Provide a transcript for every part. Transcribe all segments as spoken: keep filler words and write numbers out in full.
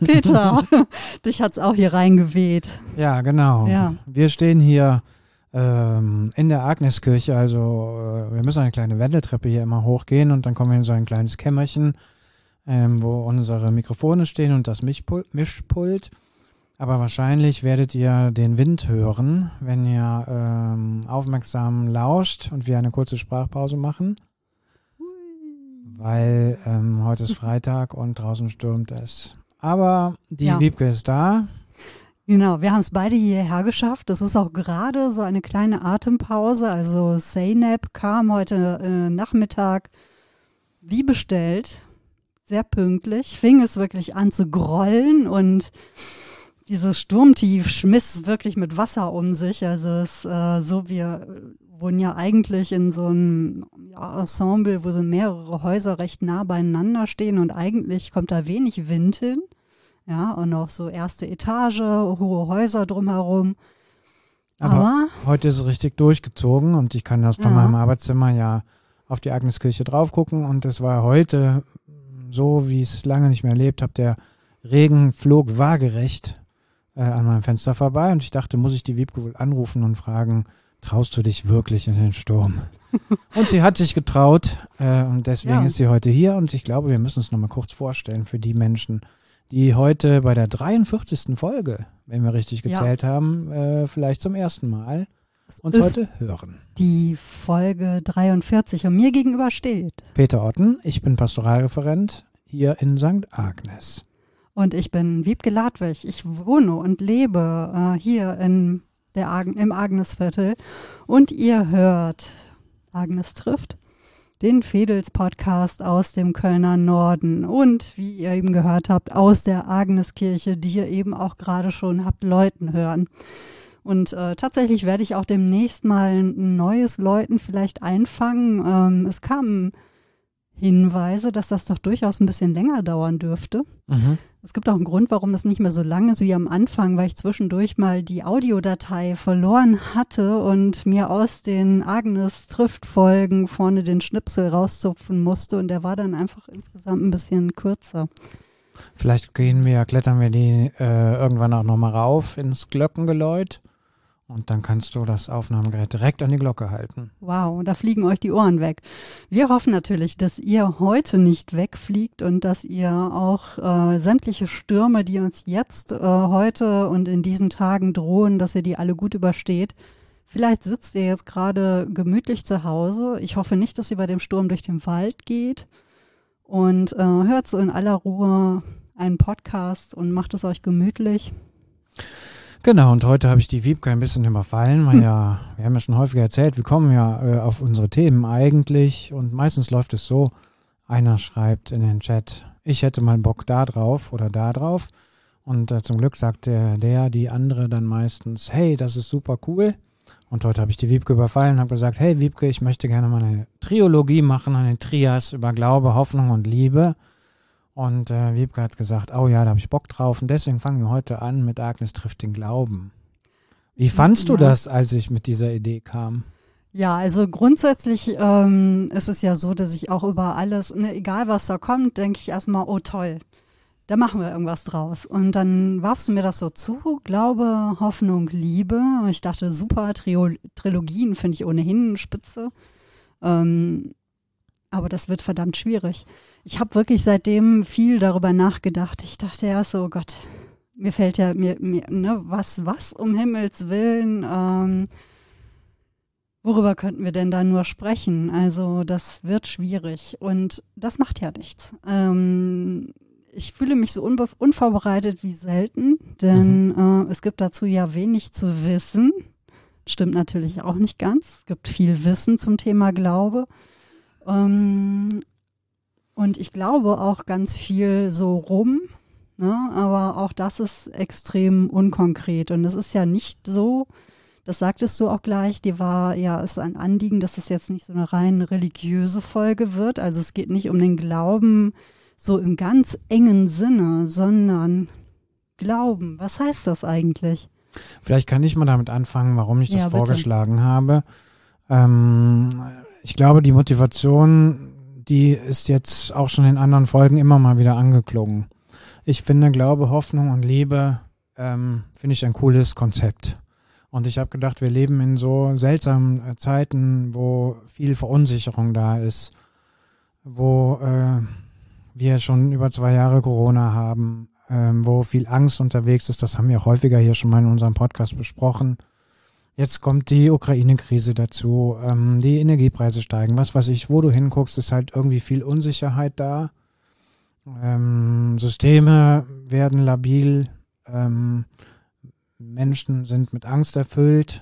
Peter, dich hat's auch hier reingeweht. Ja, genau. Ja. Wir stehen hier ähm, in der Agneskirche, also äh, wir müssen eine kleine Wendeltreppe hier immer hochgehen und dann kommen wir in so ein kleines Kämmerchen, ähm, wo unsere Mikrofone stehen und das Mischpult, Mischpult. Aber wahrscheinlich werdet ihr den Wind hören, wenn ihr ähm, aufmerksam lauscht und wir eine kurze Sprachpause machen. Weil ähm, heute ist Freitag und draußen stürmt es. Aber die Ja. Wiebke ist da. Genau, wir haben es beide hierher geschafft. Das ist auch gerade so eine kleine Atempause. Also Zeynep kam heute äh, Nachmittag wie bestellt, sehr pünktlich, fing es wirklich an zu grollen und dieses Sturmtief schmiss wirklich mit Wasser um sich. Also es äh, so, wir wohnen ja eigentlich in so einem ja, Ensemble, wo so mehrere Häuser recht nah beieinander stehen und eigentlich kommt da wenig Wind hin. Ja, und auch so erste Etage, hohe Häuser drumherum. Aber, Aber heute ist es richtig durchgezogen und ich kann das von Ja. meinem Arbeitszimmer ja auf die Agneskirche drauf gucken und es war heute so, wie ich es lange nicht mehr erlebt habe. Der Regen flog waagerecht äh, an meinem Fenster vorbei und ich dachte, muss ich die Wiebke wohl anrufen und fragen, traust du dich wirklich in den Sturm? Und sie hat sich getraut äh, und deswegen Ja. ist sie heute hier und ich glaube, wir müssen es nochmal kurz vorstellen für die Menschen, die heute bei der dreiundvierzigsten Folge, wenn wir richtig Ja. gezählt haben, äh, vielleicht zum ersten Mal uns ist heute hören. die Folge dreiundvierzig und mir gegenüber steht. Peter Otten, ich bin Pastoralreferent hier in Sankt Agnes. Und ich bin Wiebke Ladwig. Ich wohne und lebe äh, hier in der Agen, im Agnesviertel. Und ihr hört Agnes trifft, den Fedels-Podcast aus dem Kölner Norden. Und wie ihr eben gehört habt, aus der Agneskirche, die ihr eben auch gerade schon habt läuten hören. Und äh, tatsächlich werde ich auch demnächst mal ein neues Läuten vielleicht einfangen. Ähm, es kamen Hinweise, dass das doch durchaus ein bisschen länger dauern dürfte. Mhm. Es gibt auch einen Grund, warum es nicht mehr so lang ist wie am Anfang, weil ich zwischendurch mal die Audiodatei verloren hatte und mir aus den Agnes-Trifft-Folgen vorne den Schnipsel rauszupfen musste und der war dann einfach insgesamt ein bisschen kürzer. Vielleicht gehen wir, klettern wir die äh, irgendwann auch nochmal rauf ins Glockengeläut und dann kannst du das Aufnahmegerät direkt an die Glocke halten. Wow, da fliegen euch die Ohren weg. Wir hoffen natürlich, dass ihr heute nicht wegfliegt und dass ihr auch äh, sämtliche Stürme, die uns jetzt äh, heute und in diesen Tagen drohen, dass ihr die alle gut übersteht. Vielleicht sitzt ihr jetzt gerade gemütlich zu Hause. Ich hoffe nicht, dass ihr bei dem Sturm durch den Wald geht und äh, hört so in aller Ruhe einen Podcast und macht es euch gemütlich. Genau, und heute habe ich die Wiebke ein bisschen überfallen, weil ja, wir haben ja schon häufiger erzählt, wir kommen ja äh, auf unsere Themen eigentlich und meistens läuft es so, einer schreibt in den Chat, ich hätte mal Bock da drauf oder da drauf und äh, zum Glück sagt der, der, die andere dann meistens, hey, das ist super cool und heute habe ich die Wiebke überfallen und habe gesagt, hey Wiebke, ich möchte gerne mal eine Triologie machen, eine Trias über Glaube, Hoffnung und Liebe. Und äh, Wiebke hat gesagt, oh ja, da habe ich Bock drauf. Und deswegen fangen wir heute an mit Agnes trifft den Glauben. Wie fandst du Ja. das, als ich mit dieser Idee kam? Ja, also grundsätzlich ähm, ist es ja so, dass ich auch über alles, ne, egal was da kommt, denke ich erstmal, oh toll, da machen wir irgendwas draus. Und dann warfst du mir das so zu, Glaube, Hoffnung, Liebe. Und ich dachte, super, Trio- Trilogien finde ich ohnehin spitze. Ähm, aber das wird verdammt schwierig. Ich habe wirklich seitdem viel darüber nachgedacht. Ich dachte erst so, oh Gott, mir fällt ja, mir, mir, ne, was, was um Himmels Willen, ähm, worüber könnten wir denn da nur sprechen? Also das wird schwierig und das macht ja nichts. Ähm, ich fühle mich so unbe- unvorbereitet wie selten, denn äh, es gibt dazu ja wenig zu wissen. Stimmt natürlich auch nicht ganz. Es gibt viel Wissen zum Thema Glaube. Ähm, und ich glaube auch ganz viel so rum, ne? Aber auch das ist extrem unkonkret. Und es ist ja nicht so, das sagtest du auch gleich, dir war ja, ist ein Anliegen, dass es jetzt nicht so eine rein religiöse Folge wird. Also es geht nicht um den Glauben so im ganz engen Sinne, sondern Glauben. Was heißt das eigentlich? Vielleicht kann ich mal damit anfangen, warum ich das Ja, bitte. vorgeschlagen habe. Ähm, ich glaube, die Motivation, die ist jetzt auch schon in anderen Folgen immer mal wieder angeklungen. Ich finde, Glaube, Hoffnung und Liebe ähm, finde ich ein cooles Konzept. Und ich habe gedacht, wir leben in so seltsamen Zeiten, wo viel Verunsicherung da ist, wo äh, wir schon über zwei Jahre Corona haben, ähm, wo viel Angst unterwegs ist. Das haben wir auch häufiger hier schon mal in unserem Podcast besprochen. Jetzt kommt die Ukraine-Krise dazu, ähm, die Energiepreise steigen, was weiß ich, wo du hinguckst, ist halt irgendwie viel Unsicherheit da. Ähm, Systeme werden labil, ähm, Menschen sind mit Angst erfüllt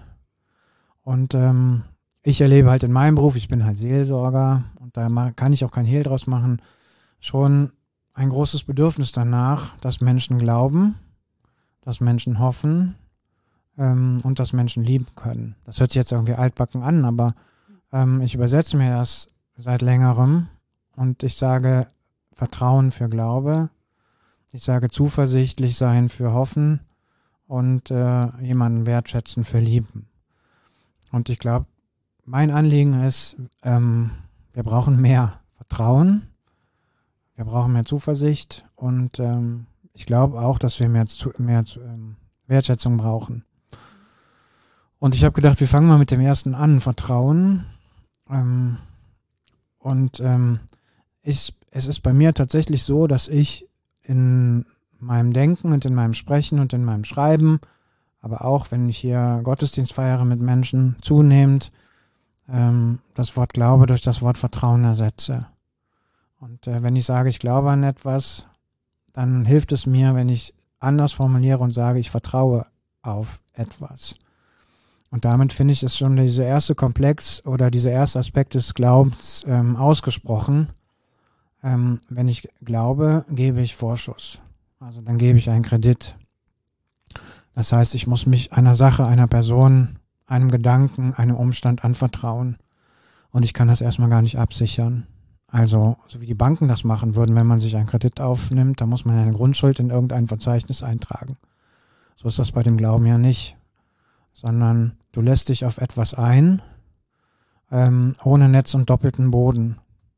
und ähm, ich erlebe halt in meinem Beruf, ich bin halt Seelsorger und da kann ich auch kein Hehl draus machen, schon ein großes Bedürfnis danach, dass Menschen glauben, dass Menschen hoffen, Ähm, und dass Menschen lieben können. Das hört sich jetzt irgendwie altbacken an, aber ähm, ich übersetze mir das seit längerem und ich sage Vertrauen für Glaube, ich sage zuversichtlich sein für Hoffen und äh, jemanden wertschätzen für Lieben. Und ich glaube, mein Anliegen ist, ähm, wir brauchen mehr Vertrauen, wir brauchen mehr Zuversicht und ähm, ich glaube auch, dass wir mehr, zu, mehr ähm, Wertschätzung brauchen. Und ich habe gedacht, wir fangen mal mit dem ersten an, Vertrauen. Ähm, und ähm, ich, es ist bei mir tatsächlich so, dass ich in meinem Denken und in meinem Sprechen und in meinem Schreiben, aber auch wenn ich hier Gottesdienst feiere mit Menschen, zunehmend ähm, das Wort Glaube durch das Wort Vertrauen ersetze. Und äh, wenn ich sage, ich glaube an etwas, dann hilft es mir, wenn ich anders formuliere und sage, ich vertraue auf etwas. Und damit finde ich, ist schon dieser erste Komplex oder dieser erste Aspekt des Glaubens ähm, ausgesprochen. Ähm, wenn ich glaube, gebe ich Vorschuss. Also dann gebe ich einen Kredit. Das heißt, ich muss mich einer Sache, einer Person, einem Gedanken, einem Umstand anvertrauen. Und ich kann das erstmal gar nicht absichern. Also, so wie die Banken das machen würden, wenn man sich einen Kredit aufnimmt, da muss man eine Grundschuld in irgendein Verzeichnis eintragen. So ist das bei dem Glauben ja nicht. Sondern du lässt dich auf etwas ein, ähm, ohne Netz und doppelten Boden.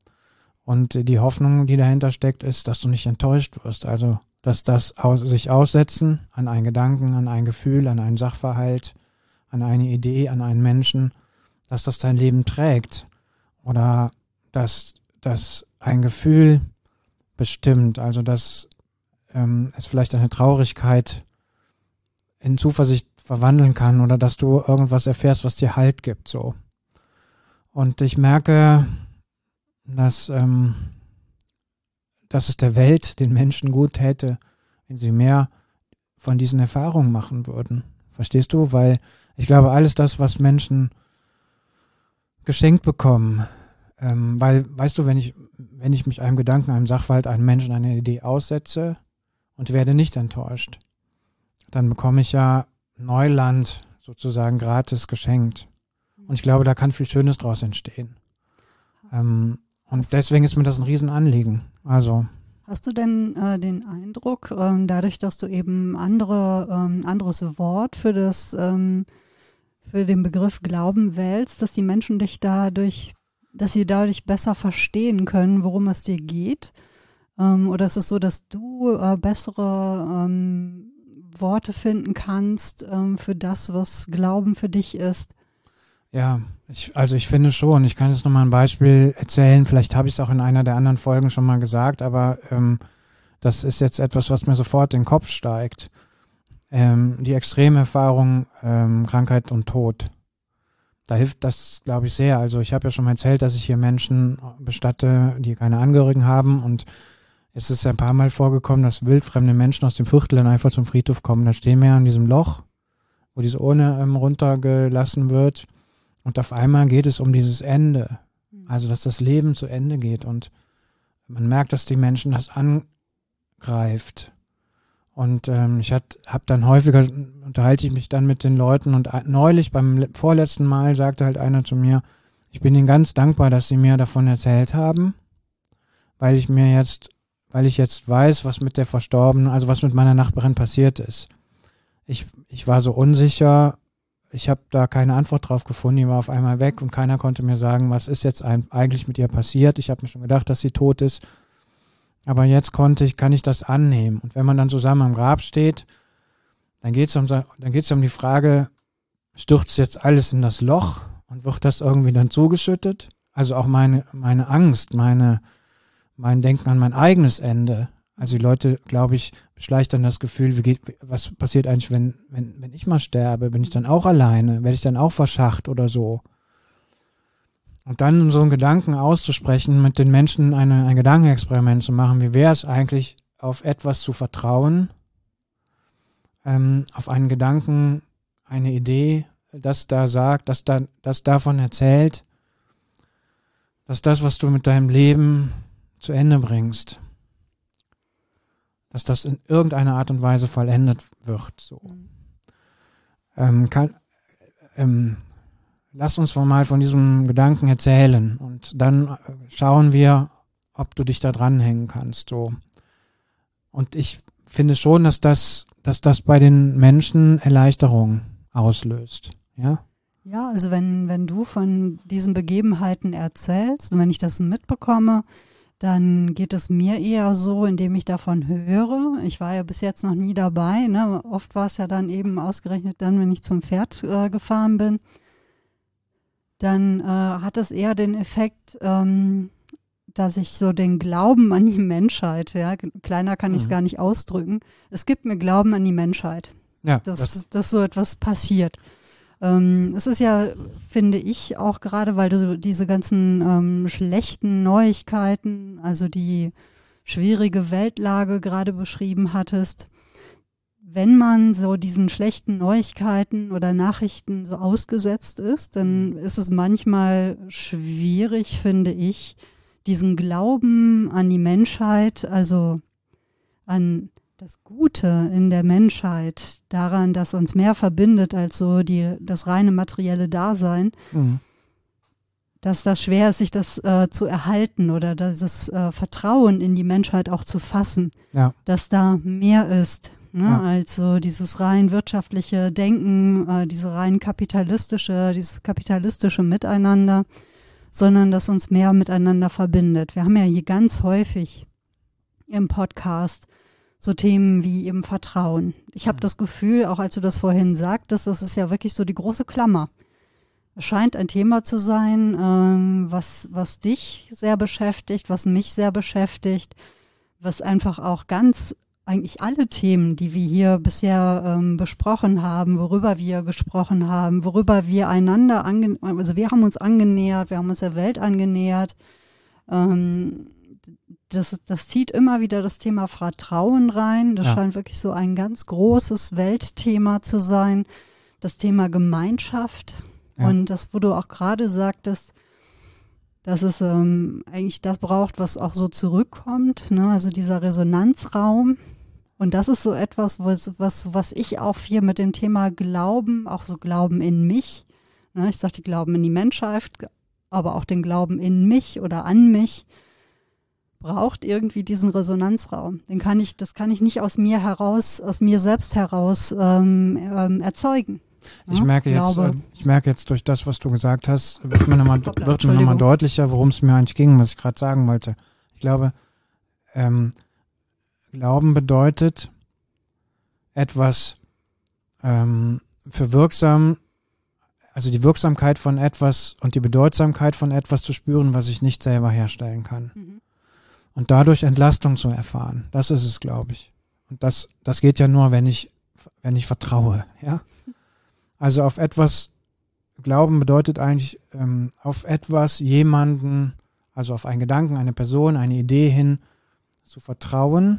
Und die Hoffnung, die dahinter steckt, ist, dass du nicht enttäuscht wirst. Also, dass das aus, sich aussetzen an einen Gedanken, an ein Gefühl, an einen Sachverhalt, an eine Idee, an einen Menschen, dass das dein Leben trägt. Oder dass, dass ein Gefühl bestimmt, also dass ähm, es vielleicht eine Traurigkeit in Zuversicht verwandeln kann oder dass du irgendwas erfährst, was dir Halt gibt, so. Und ich merke, dass, ähm, dass es der Welt, den Menschen gut täte, wenn sie mehr von diesen Erfahrungen machen würden. Verstehst du? Weil ich glaube, alles das, was Menschen geschenkt bekommen, ähm, weil, weißt du, wenn ich, wenn ich mich einem Gedanken, einem Sachverhalt, einem Menschen, einer Idee aussetze und werde nicht enttäuscht, dann bekomme ich ja Neuland sozusagen gratis geschenkt. Und ich glaube, da kann viel Schönes draus entstehen. Ähm, und deswegen ist mir das ein Riesenanliegen. Also. Hast du denn äh, den Eindruck, ähm, dadurch, dass du eben andere, ähm, anderes Wort für das, ähm, für den Begriff Glauben wählst, dass die Menschen dich dadurch, dass sie dadurch besser verstehen können, worum es dir geht? Ähm, oder ist es so, dass du äh, bessere ähm, Worte finden kannst ähm, für das, was Glauben für dich ist? Ja, ich, also ich finde schon, ich kann jetzt nochmal ein Beispiel erzählen, vielleicht habe ich es auch in einer der anderen Folgen schon mal gesagt, aber ähm, das ist jetzt etwas, was mir sofort in den Kopf steigt. Ähm, die Extremerfahrung ähm, Krankheit und Tod. Da hilft das, glaube ich, sehr. Also ich habe ja schon mal erzählt, dass ich hier Menschen bestatte, die keine Angehörigen haben und es ist ein paar Mal vorgekommen, dass wildfremde Menschen aus dem Viertel dann einfach zum Friedhof kommen. Da stehen wir an diesem Loch, wo diese Urne ähm, runtergelassen wird. Und auf einmal geht es um dieses Ende. Also, dass das Leben zu Ende geht. Und man merkt, dass die Menschen das angreift. Und ähm, ich habe dann häufiger, unterhalte ich mich dann mit den Leuten. Und neulich, beim vorletzten Mal, sagte halt einer zu mir, ich bin ihnen ganz dankbar, dass sie mir davon erzählt haben, weil ich mir jetzt weil ich jetzt weiß, was mit der Verstorbenen, also was mit meiner Nachbarin passiert ist. Ich, ich war so unsicher, ich habe da keine Antwort drauf gefunden, die war auf einmal weg und keiner konnte mir sagen, was ist jetzt eigentlich mit ihr passiert. Ich habe mir schon gedacht, dass sie tot ist. aber jetzt konnte ich, kann ich das annehmen. Und wenn man dann zusammen am Grab steht, dann geht es um, dann geht's um die Frage, stürzt jetzt alles in das Loch und wird das irgendwie dann zugeschüttet? Also auch meine, meine Angst, meine, mein Denken an mein eigenes Ende. Also die Leute, glaube ich, beschleicht dann das Gefühl, wie geht, was passiert eigentlich, wenn, wenn, wenn ich mal sterbe? Bin ich dann auch alleine? Werde ich dann auch verscharrt oder so? Und dann so einen Gedanken auszusprechen, mit den Menschen eine, ein Gedankenexperiment zu machen, wie wäre es eigentlich, auf etwas zu vertrauen, ähm, auf einen Gedanken, eine Idee, das da sagt, das, da, das davon erzählt, dass das, was du mit deinem Leben zu Ende bringst, dass das in irgendeiner Art und Weise vollendet wird. So. Mhm. Ähm, kann, ähm, lass uns mal von diesem Gedanken erzählen und dann schauen wir, ob du dich da dranhängen kannst. So. Und ich finde schon, dass das, dass das bei den Menschen Erleichterung auslöst. Ja? Ja, also wenn, wenn du von diesen Begebenheiten erzählst und wenn ich das mitbekomme, dann geht es mir eher so, indem ich davon höre. Ich war ja bis jetzt noch nie dabei. Ne? Oft war es ja dann eben ausgerechnet dann, wenn ich zum Pferd äh, gefahren bin. Dann äh, hat es eher den Effekt, ähm, dass ich so den Glauben an die Menschheit, ja, kleiner kann ich es mhm. gar nicht ausdrücken. Es gibt mir Glauben an die Menschheit, ja, dass, das dass so etwas passiert. Ähm, es ist ja, finde ich, auch gerade, weil du diese ganzen ähm, schlechten Neuigkeiten, also die schwierige Weltlage gerade beschrieben hattest, wenn man so diesen schlechten Neuigkeiten oder Nachrichten so ausgesetzt ist, dann ist es manchmal schwierig, finde ich, diesen Glauben an die Menschheit, also an das Gute in der Menschheit, daran, dass uns mehr verbindet als so die, das reine materielle Dasein, mhm. dass das schwer ist, sich das äh, zu erhalten oder dieses äh, Vertrauen in die Menschheit auch zu fassen, ja. dass da mehr ist, ne, ja. als so dieses rein wirtschaftliche Denken, äh, diese rein kapitalistische, dieses kapitalistische Miteinander, sondern dass uns mehr miteinander verbindet. Wir haben ja hier ganz häufig im Podcast so Themen wie eben Vertrauen. Ich habe das Gefühl, auch als du das vorhin sagtest, das ist ja wirklich so die große Klammer. Es scheint ein Thema zu sein, ähm, was, was dich sehr beschäftigt, was mich sehr beschäftigt, was einfach auch ganz, eigentlich alle Themen, die wir hier bisher ähm, besprochen haben, worüber wir gesprochen haben, worüber wir einander, ange- also wir haben uns angenähert, wir haben uns der Welt angenähert, ähm, Das, das zieht immer wieder das Thema Vertrauen rein. Das ja. scheint wirklich so ein ganz großes Weltthema zu sein. Das Thema Gemeinschaft. Ja. Und das, wo du auch gerade sagtest, dass es ähm, eigentlich das braucht, was auch so zurückkommt, ne? Also dieser Resonanzraum. Und das ist so etwas, was, was, was ich auch hier mit dem Thema Glauben, auch so Glauben in mich, ne? Ich sagte Glauben in die Menschheit, aber auch den Glauben in mich oder an mich, braucht irgendwie diesen Resonanzraum. Den kann ich, das kann ich nicht aus mir heraus, aus mir selbst heraus ähm, ähm, erzeugen. Ich ja, merke jetzt, äh, ich merke jetzt durch das, was du gesagt hast, wird mir nochmal, wird mir nochmal deutlicher, worum es mir eigentlich ging, was ich gerade sagen wollte. Ich glaube, ähm, Glauben bedeutet, etwas ähm, für wirksam, also die Wirksamkeit von etwas und die Bedeutsamkeit von etwas zu spüren, was ich nicht selber herstellen kann. Mhm. Und dadurch Entlastung zu erfahren. Das ist es, glaube ich. Und das, das geht ja nur, wenn ich, wenn ich vertraue, ja. Also auf etwas glauben bedeutet eigentlich, ähm, auf etwas, jemanden, also auf einen Gedanken, eine Person, eine Idee hin zu vertrauen.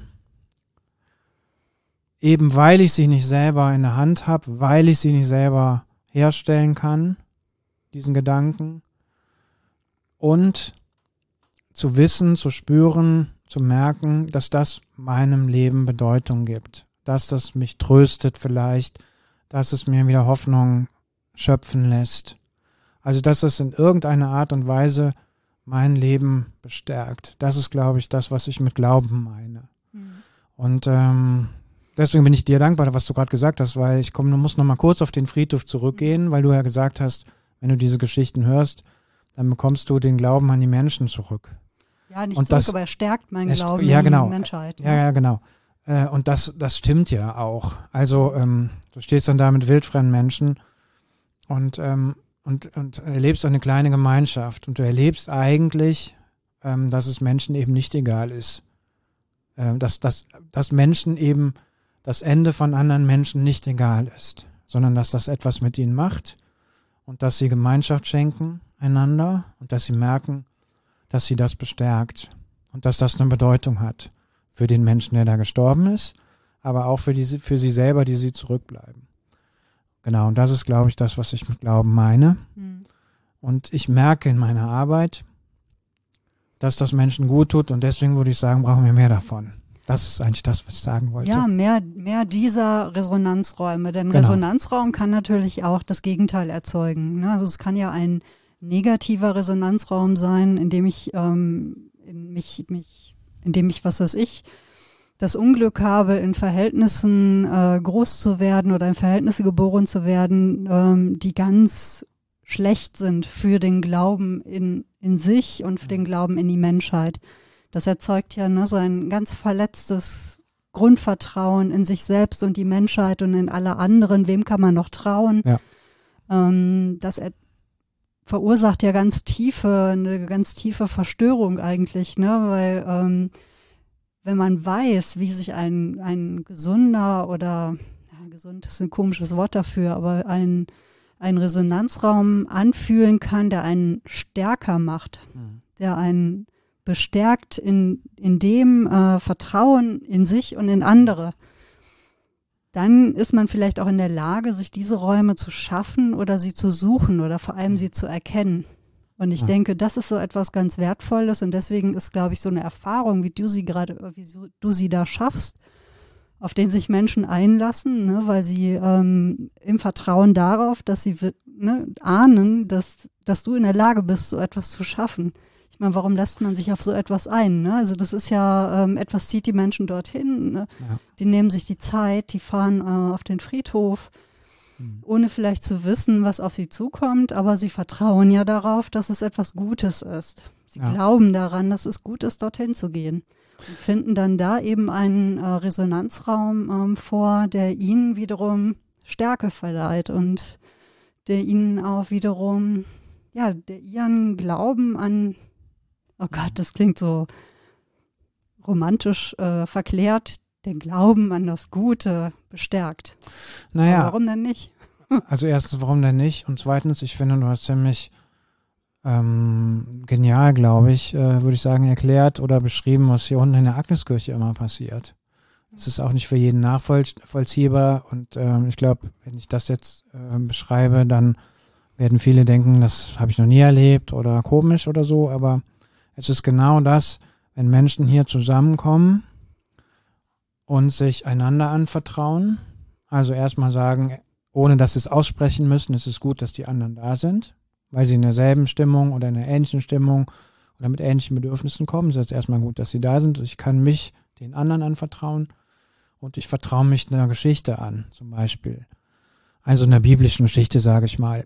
Eben weil ich sie nicht selber in der Hand habe, weil ich sie nicht selber herstellen kann, diesen Gedanken. Und zu wissen, zu spüren, zu merken, dass das meinem Leben Bedeutung gibt, dass das mich tröstet vielleicht, dass es mir wieder Hoffnung schöpfen lässt. Also dass es in irgendeiner Art und Weise mein Leben bestärkt. Das ist, glaube ich, das, was ich mit Glauben meine. Mhm. Und ähm, deswegen bin ich dir dankbar, was du gerade gesagt hast, weil ich komm, du musst noch mal kurz auf den Friedhof zurückgehen, mhm. weil du ja gesagt hast, wenn du diese Geschichten hörst, dann bekommst du den Glauben an die Menschen zurück. Ja, nicht und zurück, das, aber er stärkt meinen es, Glauben ja, in genau. die Menschheit. Ja, ja, genau. Äh, und das, das stimmt ja auch. Also ähm, du stehst dann da mit wildfremden Menschen und, ähm, und, und erlebst eine kleine Gemeinschaft und du erlebst eigentlich, ähm, dass es Menschen eben nicht egal ist. Ähm, dass, dass, dass Menschen eben das Ende von anderen Menschen nicht egal ist, sondern dass das etwas mit ihnen macht und dass sie Gemeinschaft schenken einander und dass sie merken, dass sie das bestärkt und dass das eine Bedeutung hat für den Menschen, der da gestorben ist, aber auch für, die, für sie selber, die sie zurückbleiben. Genau, und das ist, glaube ich, das, was ich mit Glauben meine. Mhm. Und ich merke in meiner Arbeit, dass das Menschen gut tut und deswegen würde ich sagen, brauchen wir mehr davon. Das ist eigentlich das, was ich sagen wollte. Ja, mehr, mehr dieser Resonanzräume. Denn genau. Resonanzraum kann natürlich auch das Gegenteil erzeugen. Ne? Also es kann ja ein negativer Resonanzraum sein, in dem ich, ähm, in mich, mich, in dem ich, was weiß ich, das Unglück habe, in Verhältnissen äh, groß zu werden oder in Verhältnisse geboren zu werden, ähm, die ganz schlecht sind für den Glauben in, in sich und für den Glauben in die Menschheit. Das erzeugt ja ne, so ein ganz verletztes Grundvertrauen in sich selbst und die Menschheit und in alle anderen. Wem kann man noch trauen? Ja. Ähm, das er verursacht ja ganz tiefe, eine ganz tiefe Verstörung eigentlich, ne? Weil ähm, wenn man weiß, wie sich ein, ein gesunder oder ja, gesund ist ein komisches Wort dafür, aber ein, ein Resonanzraum anfühlen kann, der einen stärker macht, mhm. der einen bestärkt in, in dem äh, Vertrauen in sich und in andere, dann ist man vielleicht auch in der Lage, sich diese Räume zu schaffen oder sie zu suchen oder vor allem sie zu erkennen. Und ich ja. denke, das ist so etwas ganz Wertvolles und deswegen ist, glaube ich, so eine Erfahrung, wie du sie gerade, wie du sie da schaffst, auf den sich Menschen einlassen, ne, weil sie ähm, im Vertrauen darauf, dass sie ne, ahnen, dass, dass du in der Lage bist, so etwas zu schaffen. Ich meine, warum lässt man sich auf so etwas ein? Ne? Also das ist ja, ähm, etwas zieht die Menschen dorthin. Ne? Ja. Die nehmen sich die Zeit, die fahren äh, auf den Friedhof, mhm. ohne vielleicht zu wissen, was auf sie zukommt. Aber sie vertrauen ja darauf, dass es etwas Gutes ist. Sie ja. glauben daran, dass es gut ist, dorthin zu gehen. Und finden dann da eben einen äh, Resonanzraum ähm, vor, der ihnen wiederum Stärke verleiht und der ihnen auch wiederum, ja, der ihren Glauben an oh Gott, das klingt so romantisch äh, verklärt, den Glauben an das Gute bestärkt. Naja. Aber warum denn nicht? Also erstens, warum denn nicht? Und zweitens, ich finde, du hast ziemlich ähm, genial, glaube ich, äh, würde ich sagen, erklärt oder beschrieben, was hier unten in der Agneskirche immer passiert. Es ist auch nicht für jeden nachvollziehbar und äh, ich glaube, wenn ich das jetzt äh, beschreibe, dann werden viele denken, das habe ich noch nie erlebt oder komisch oder so, aber es ist genau das, wenn Menschen hier zusammenkommen und sich einander anvertrauen. Also erstmal sagen, ohne dass sie es aussprechen müssen, es ist gut, dass die anderen da sind, weil sie in derselben Stimmung oder in einer ähnlichen Stimmung oder mit ähnlichen Bedürfnissen kommen. Es ist erstmal gut, dass sie da sind. Ich kann mich den anderen anvertrauen und ich vertraue mich einer Geschichte an, zum Beispiel. Also einer biblischen Geschichte, sage ich mal.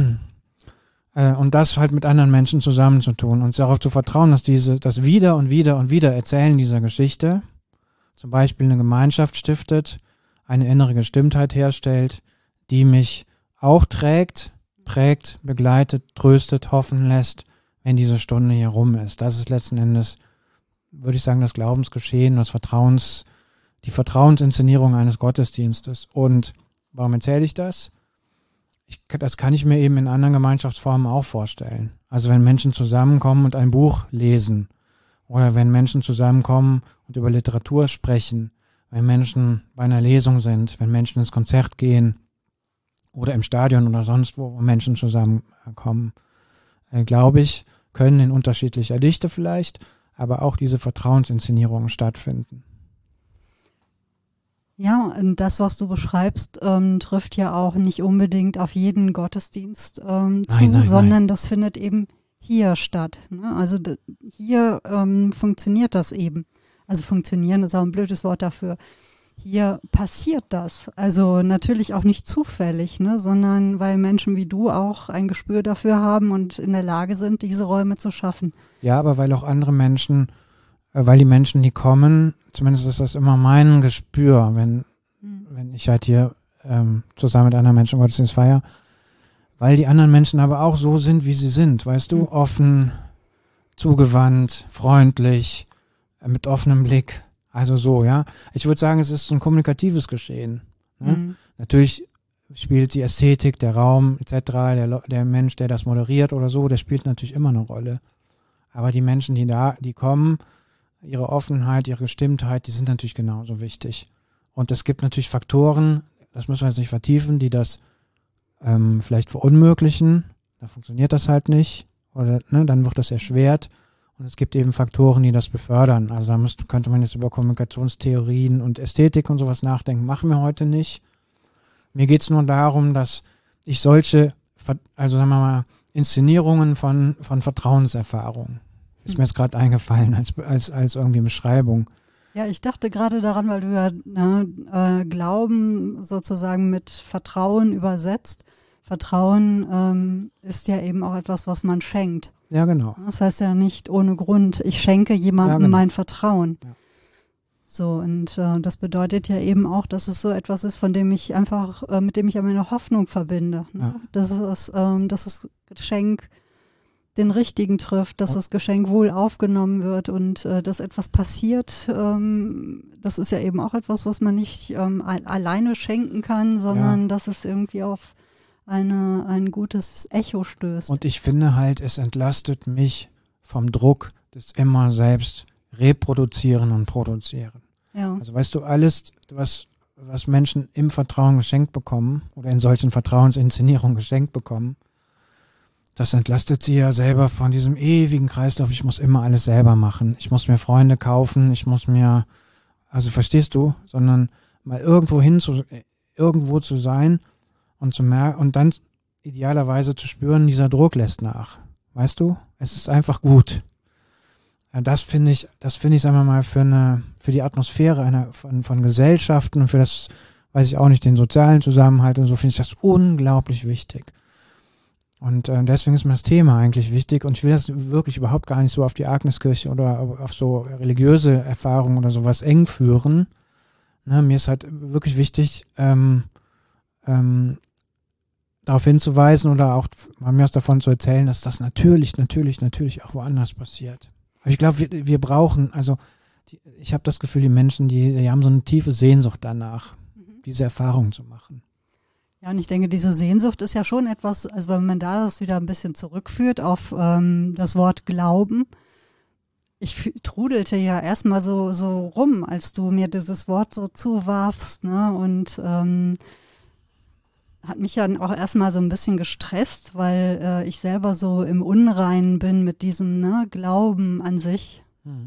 Und das halt mit anderen Menschen zusammenzutun und darauf zu vertrauen, dass diese, das wieder und wieder und wieder Erzählen dieser Geschichte zum Beispiel eine Gemeinschaft stiftet, eine innere Gestimmtheit herstellt, die mich auch trägt, prägt, begleitet, tröstet, hoffen lässt, wenn diese Stunde hier rum ist. Das ist letzten Endes, würde ich sagen, das Glaubensgeschehen, das Vertrauens, die Vertrauensinszenierung eines Gottesdienstes. Und warum erzähle ich das? Ich, das kann ich mir eben in anderen Gemeinschaftsformen auch vorstellen. Also wenn Menschen zusammenkommen und ein Buch lesen oder wenn Menschen zusammenkommen und über Literatur sprechen, wenn Menschen bei einer Lesung sind, wenn Menschen ins Konzert gehen oder im Stadion oder sonst wo, wo Menschen zusammenkommen, äh, glaube ich, können in unterschiedlicher Dichte vielleicht, aber auch diese Vertrauensinszenierungen stattfinden. Ja, und das, was du beschreibst, ähm, trifft ja auch nicht unbedingt auf jeden Gottesdienst ähm, zu, nein, nein, sondern nein. das findet eben hier statt. Ne? Also d- hier ähm, funktioniert das eben. Also funktionieren ist auch ein blödes Wort dafür. hier passiert das. Also natürlich auch nicht zufällig, ne, sondern weil Menschen wie du auch ein Gespür dafür haben und in der Lage sind, diese Räume zu schaffen. Ja, aber weil auch andere Menschen, äh, weil die Menschen, die kommen, zumindest ist das immer mein Gespür, wenn, mhm. wenn ich halt hier ähm, zusammen mit anderen Menschen Gottesdienst feiere, weil die anderen Menschen aber auch so sind, wie sie sind, weißt du, mhm. offen, zugewandt, freundlich, äh, mit offenem Blick. Also so, ja. Ich würde sagen, es ist so ein kommunikatives Geschehen. Ne? Mhm. Natürlich spielt die Ästhetik, der Raum et cetera, der, der Mensch, der das moderiert oder so, der spielt natürlich immer eine Rolle. Aber die Menschen, die da, die kommen, ihre Offenheit, ihre Gestimmtheit, die sind natürlich genauso wichtig. Und es gibt natürlich Faktoren, das müssen wir jetzt nicht vertiefen, die das ähm, vielleicht verunmöglichen. Da funktioniert das halt nicht. Oder ne, dann wird das erschwert. Und es gibt eben Faktoren, die das befördern. Also da müsste, könnte man jetzt über Kommunikationstheorien und Ästhetik und sowas nachdenken. Machen wir heute nicht. Mir geht es nur darum, dass ich solche, also sagen wir mal, Inszenierungen von, von Vertrauenserfahrungen, ist mir jetzt gerade eingefallen als, als, als irgendwie Beschreibung. Ja, ich dachte gerade daran, weil du ja ne, äh, Glauben sozusagen mit Vertrauen übersetzt. Vertrauen ähm, ist ja eben auch etwas, was man schenkt. Ja, genau. Das heißt ja nicht ohne Grund, ich schenke jemandem ja, genau. mein Vertrauen. Ja. So, und äh, das bedeutet ja eben auch, dass es so etwas ist, von dem ich einfach, äh, mit dem ich meine Hoffnung verbinde. Ne? Ja. Dass es, ähm, dass das Geschenk den Richtigen trifft, dass das Geschenk wohl aufgenommen wird und äh, dass etwas passiert. Ähm, das ist ja eben auch etwas, was man nicht ähm, alleine schenken kann, sondern ja. dass es irgendwie auf eine, ein gutes Echo stößt. Und ich finde halt, es entlastet mich vom Druck des immer selbst reproduzieren und produzieren. Ja. Also weißt du, alles, was, was Menschen im Vertrauen geschenkt bekommen oder in solchen Vertrauensinszenierungen geschenkt bekommen, das entlastet sie ja selber von diesem ewigen Kreislauf. Ich muss immer alles selber machen. Ich muss mir Freunde kaufen. Ich muss mir, also verstehst du, sondern mal irgendwo hin zu, irgendwo zu sein und zu merken und dann idealerweise zu spüren, dieser Druck lässt nach. Weißt du? Es ist einfach gut. Das finde ich, das finde ich, sagen wir mal, für eine, für die Atmosphäre einer, von, von Gesellschaften und für das, weiß ich auch nicht, den sozialen Zusammenhalt und so finde ich das unglaublich wichtig. Und äh, deswegen ist mir das Thema eigentlich wichtig und ich will das wirklich überhaupt gar nicht so auf die Agniskirche oder auf so religiöse Erfahrungen oder sowas eng führen. Ne, mir ist halt wirklich wichtig, ähm, ähm, darauf hinzuweisen oder auch mal mir was davon zu erzählen, dass das natürlich, natürlich, natürlich auch woanders passiert. Aber ich glaube, wir, wir brauchen, also die, ich habe das Gefühl, die Menschen, die, die haben so eine tiefe Sehnsucht danach, mhm. diese Erfahrungen zu machen. Ja, und ich denke, diese Sehnsucht ist ja schon etwas, also wenn man da das wieder ein bisschen zurückführt auf ähm, das Wort Glauben. Ich trudelte ja erstmal so, so rum, als du mir dieses Wort so zuwarfst, ne, und ähm, hat mich ja auch erstmal so ein bisschen gestresst, weil äh, ich selber so im Unreinen bin mit diesem ne, Glauben an sich. Mhm.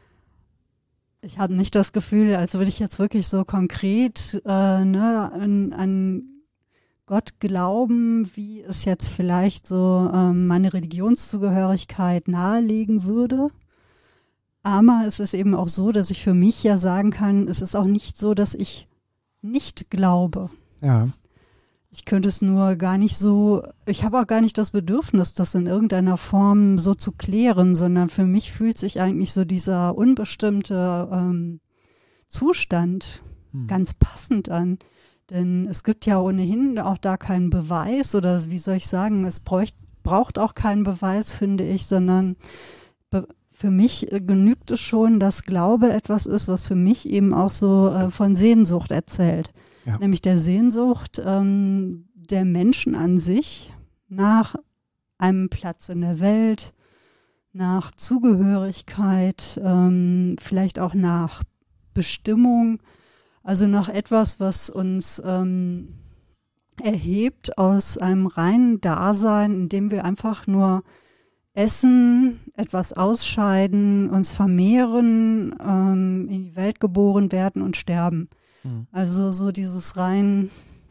Ich habe nicht das Gefühl, als würde ich jetzt wirklich so konkret äh, ne, an, an Gott glauben, wie es jetzt vielleicht so ähm, meine Religionszugehörigkeit nahelegen würde. Aber es ist eben auch so, dass ich für mich ja sagen kann, es ist auch nicht so, dass ich nicht glaube. Ja. Ich könnte es nur gar nicht so, ich habe auch gar nicht das Bedürfnis, das in irgendeiner Form so zu klären, sondern für mich fühlt sich eigentlich so dieser unbestimmte ähm, Zustand hm. ganz passend an. Denn es gibt ja ohnehin auch da keinen Beweis oder wie soll ich sagen, es bräucht, braucht auch keinen Beweis, finde ich, sondern be- für mich genügt es schon, dass Glaube etwas ist, was für mich eben auch so äh, von Sehnsucht erzählt. Ja. Nämlich der Sehnsucht ähm, der Menschen an sich nach einem Platz in der Welt, nach Zugehörigkeit, ähm, vielleicht auch nach Bestimmung, also nach etwas, was uns ähm, erhebt aus einem reinen Dasein, in dem wir einfach nur essen, etwas ausscheiden, uns vermehren, ähm, in die Welt geboren werden und sterben. Mhm. Also so dieses rein,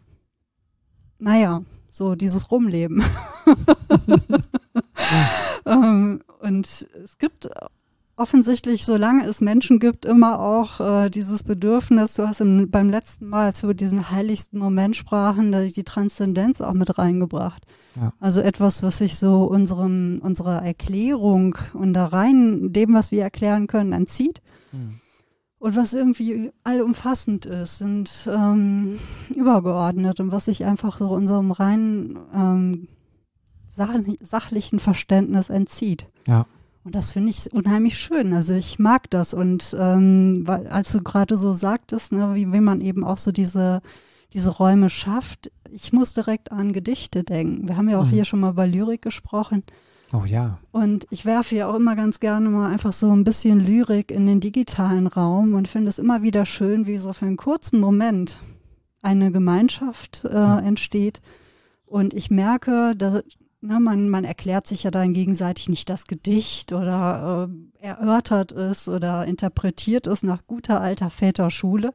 naja, so dieses Rumleben. ähm, und es gibt offensichtlich, solange es Menschen gibt, immer auch äh, dieses Bedürfnis, du hast im, beim letzten Mal, als wir über diesen heiligsten Moment sprachen, da die Transzendenz auch mit reingebracht. Ja. Also etwas, was sich so unserem, unserer Erklärung und da rein dem, was wir erklären können, entzieht. Mhm. Und was irgendwie allumfassend ist und ähm, übergeordnet und was sich einfach so unserem reinen ähm, sach- sachlichen Verständnis entzieht. Ja. Und das finde ich unheimlich schön. Also ich mag das. Und ähm, weil, als du gerade so sagtest, ne, wie, wie man eben auch so diese, diese Räume schafft, ich muss direkt an Gedichte denken. Wir haben ja auch mhm. hier schon mal über Lyrik gesprochen. Oh ja. Und ich werfe ja auch immer ganz gerne mal einfach so ein bisschen Lyrik in den digitalen Raum und finde es immer wieder schön, wie so für einen kurzen Moment eine Gemeinschaft äh, ja. entsteht. Und ich merke, dass, ne, man, man erklärt sich ja dann gegenseitig nicht das Gedicht oder äh, erörtert es oder interpretiert es nach guter alter Väterschule,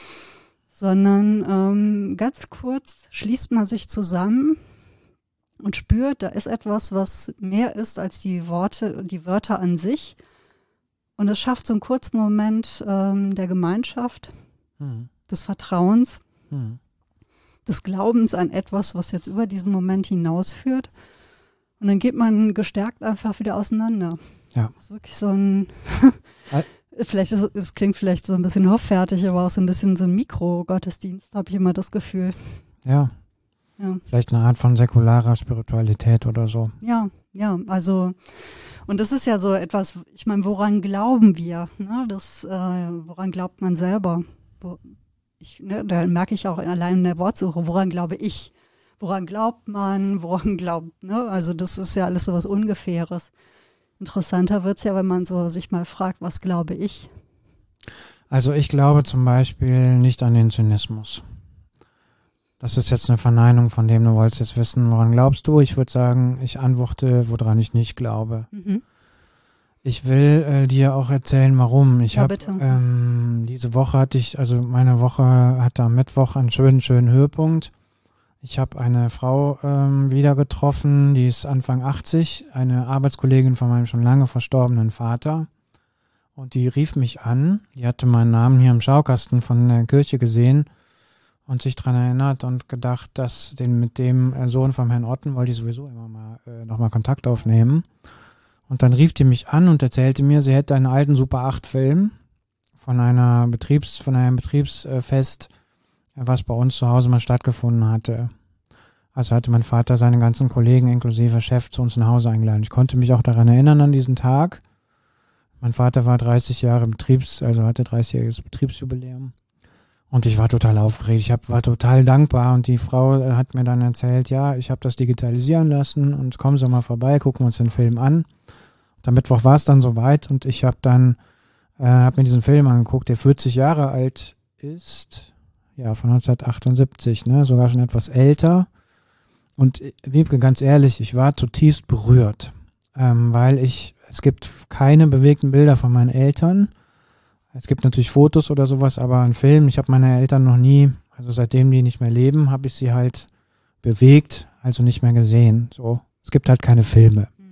sondern ähm, ganz kurz schließt man sich zusammen und spürt, da ist etwas, was mehr ist als die Worte, die Wörter an sich. Und es schafft so einen kurzen Moment ähm, der Gemeinschaft, mhm. des Vertrauens, mhm. des Glaubens an etwas, was jetzt über diesen Moment hinausführt. Und dann geht man gestärkt einfach wieder auseinander. Ja. Das ist wirklich so ein, vielleicht, ist, es klingt vielleicht so ein bisschen hoffärtig, aber auch so ein bisschen so ein Mikro-Gottesdienst, habe ich immer das Gefühl. Ja. Ja. Vielleicht eine Art von säkularer Spiritualität oder so. Ja, ja, also und das ist ja so etwas, ich meine, woran glauben wir? Ne? Das, äh, woran glaubt man selber? Wo, ich, ne, da merke ich auch allein in der Wortsuche, woran glaube ich? Woran glaubt man? Woran glaubt, ne? Also das ist ja alles so was Ungefähres. Interessanter wird's ja, wenn man so sich mal fragt, was glaube ich? Also ich glaube zum Beispiel nicht an den Zynismus. Das ist jetzt eine Verneinung von dem, du wolltest jetzt wissen, woran glaubst du? Ich würde sagen, ich antworte, woran ich nicht glaube. Mhm. Ich will äh, dir auch erzählen, warum. Ich ja, habe ähm, diese Woche hatte ich, also meine Woche hatte am Mittwoch einen schönen, schönen Höhepunkt. Ich habe eine Frau ähm, wieder getroffen, die ist Anfang achtzig, eine Arbeitskollegin von meinem schon lange verstorbenen Vater. Und die rief mich an, die hatte meinen Namen hier im Schaukasten von der Kirche gesehen und sich daran erinnert und gedacht, dass den mit dem Sohn vom Herrn Otten wollte ich sowieso immer mal äh, nochmal Kontakt aufnehmen. Und dann rief die mich an und erzählte mir, sie hätte einen alten Super acht Film von einer Betriebs, von einem Betriebsfest, was bei uns zu Hause mal stattgefunden hatte. Also hatte mein Vater seine ganzen Kollegen inklusive Chef zu uns nach Hause eingeladen. Ich konnte mich auch daran erinnern an diesen Tag. Mein Vater war dreißig Jahre Betriebs, also hatte dreißigjähriges Betriebsjubiläum. Und ich war total aufgeregt, ich hab, war total dankbar und die Frau äh, hat mir dann erzählt, ja, ich habe das digitalisieren lassen und kommen Sie mal vorbei, gucken wir uns den Film an. Und am Mittwoch war es dann soweit und ich habe dann, äh, habe mir diesen Film angeguckt, der vierzig Jahre alt ist, ja, von neunzehnhundertachtundsiebzig, ne, sogar schon etwas älter. Und Wiebke, ganz ehrlich, ich war zutiefst berührt, ähm, weil ich, es gibt keine bewegten Bilder von meinen Eltern. Es gibt natürlich Fotos oder sowas, aber ein Film, ich habe meine Eltern noch nie, also seitdem die nicht mehr leben, habe ich sie halt bewegt, also nicht mehr gesehen. So, es gibt halt keine Filme. Mhm.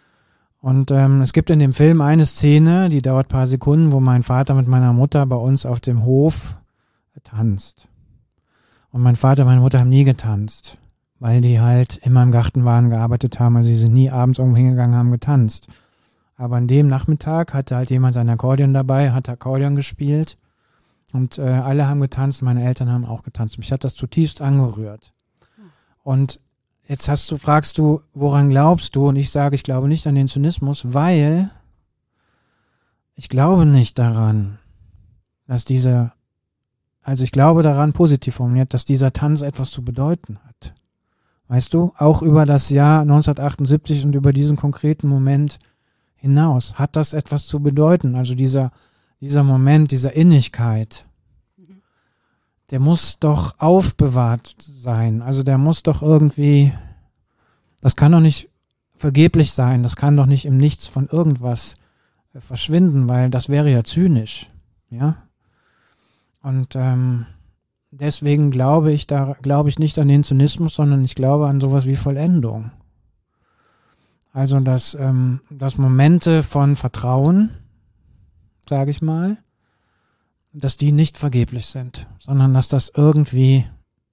Und ähm, es gibt in dem Film eine Szene, die dauert ein paar Sekunden, wo mein Vater mit meiner Mutter bei uns auf dem Hof tanzt. Und mein Vater und meine Mutter haben nie getanzt, weil die halt immer im Garten waren, gearbeitet haben, also sie sind nie abends irgendwo hingegangen, haben getanzt. Aber an dem Nachmittag hatte halt jemand sein Akkordeon dabei, hat Akkordeon gespielt und äh, alle haben getanzt, meine Eltern haben auch getanzt. Mich hat das zutiefst angerührt. Und jetzt hast du, fragst du, woran glaubst du? Und ich sage, ich glaube nicht an den Zynismus, weil ich glaube nicht daran, dass diese, also ich glaube daran, positiv formuliert, dass dieser Tanz etwas zu bedeuten hat. Weißt du, auch über das Jahr neunzehnhundertachtundsiebzig und über diesen konkreten Moment hinaus hat das etwas zu bedeuten. Also dieser, dieser Moment, dieser Innigkeit, mhm. der muss doch aufbewahrt sein. Also der muss doch irgendwie, das kann doch nicht vergeblich sein, das kann doch nicht im Nichts von irgendwas äh, verschwinden, weil das wäre ja zynisch. Ja. Und ähm, deswegen glaube ich da, glaube ich nicht an den Zynismus, sondern ich glaube an sowas wie Vollendung. Also dass, ähm, dass Momente von Vertrauen, sage ich mal, dass die nicht vergeblich sind, sondern dass das irgendwie,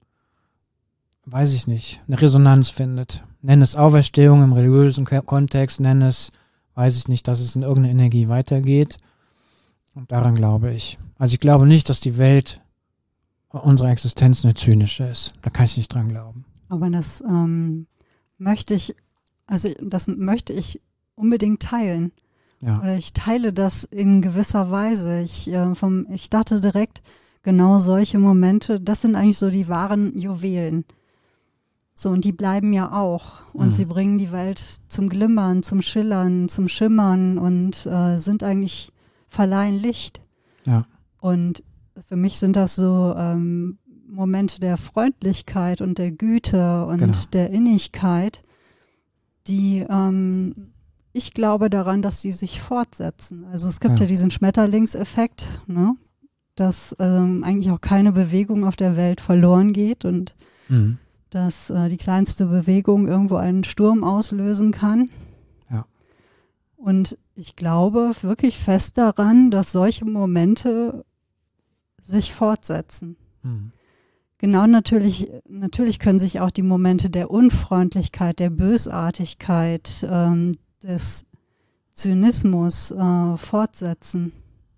weiß ich nicht, eine Resonanz findet. Nenn es Auferstehung im religiösen Kontext, nenn es, weiß ich nicht, dass es in irgendeine Energie weitergeht. Und daran glaube ich. Also ich glaube nicht, dass die Welt, unsere Existenz eine zynische ist. Da kann ich nicht dran glauben. Aber das ähm, möchte ich, also das möchte ich unbedingt teilen. Ja. Oder ich teile das in gewisser Weise. Ich, äh, vom, ich dachte direkt, genau solche Momente, das sind eigentlich so die wahren Juwelen. So, und die bleiben ja auch. Und Mhm. sie bringen die Welt zum Glimmern, zum Schillern, zum Schimmern und äh, sind eigentlich, verleihen Licht. Ja. Und für mich sind das so ähm, Momente der Freundlichkeit und der Güte und Genau. der Innigkeit, die ähm, ich glaube daran, dass sie sich fortsetzen. Also es gibt Ja. ja diesen Schmetterlingseffekt, ne? Dass ähm, eigentlich auch keine Bewegung auf der Welt verloren geht und Mhm. dass äh, die kleinste Bewegung irgendwo einen Sturm auslösen kann. Ja. Und ich glaube wirklich fest daran, dass solche Momente sich fortsetzen. Mhm. Genau, natürlich, natürlich können sich auch die Momente der Unfreundlichkeit, der Bösartigkeit, ähm, des Zynismus äh, fortsetzen.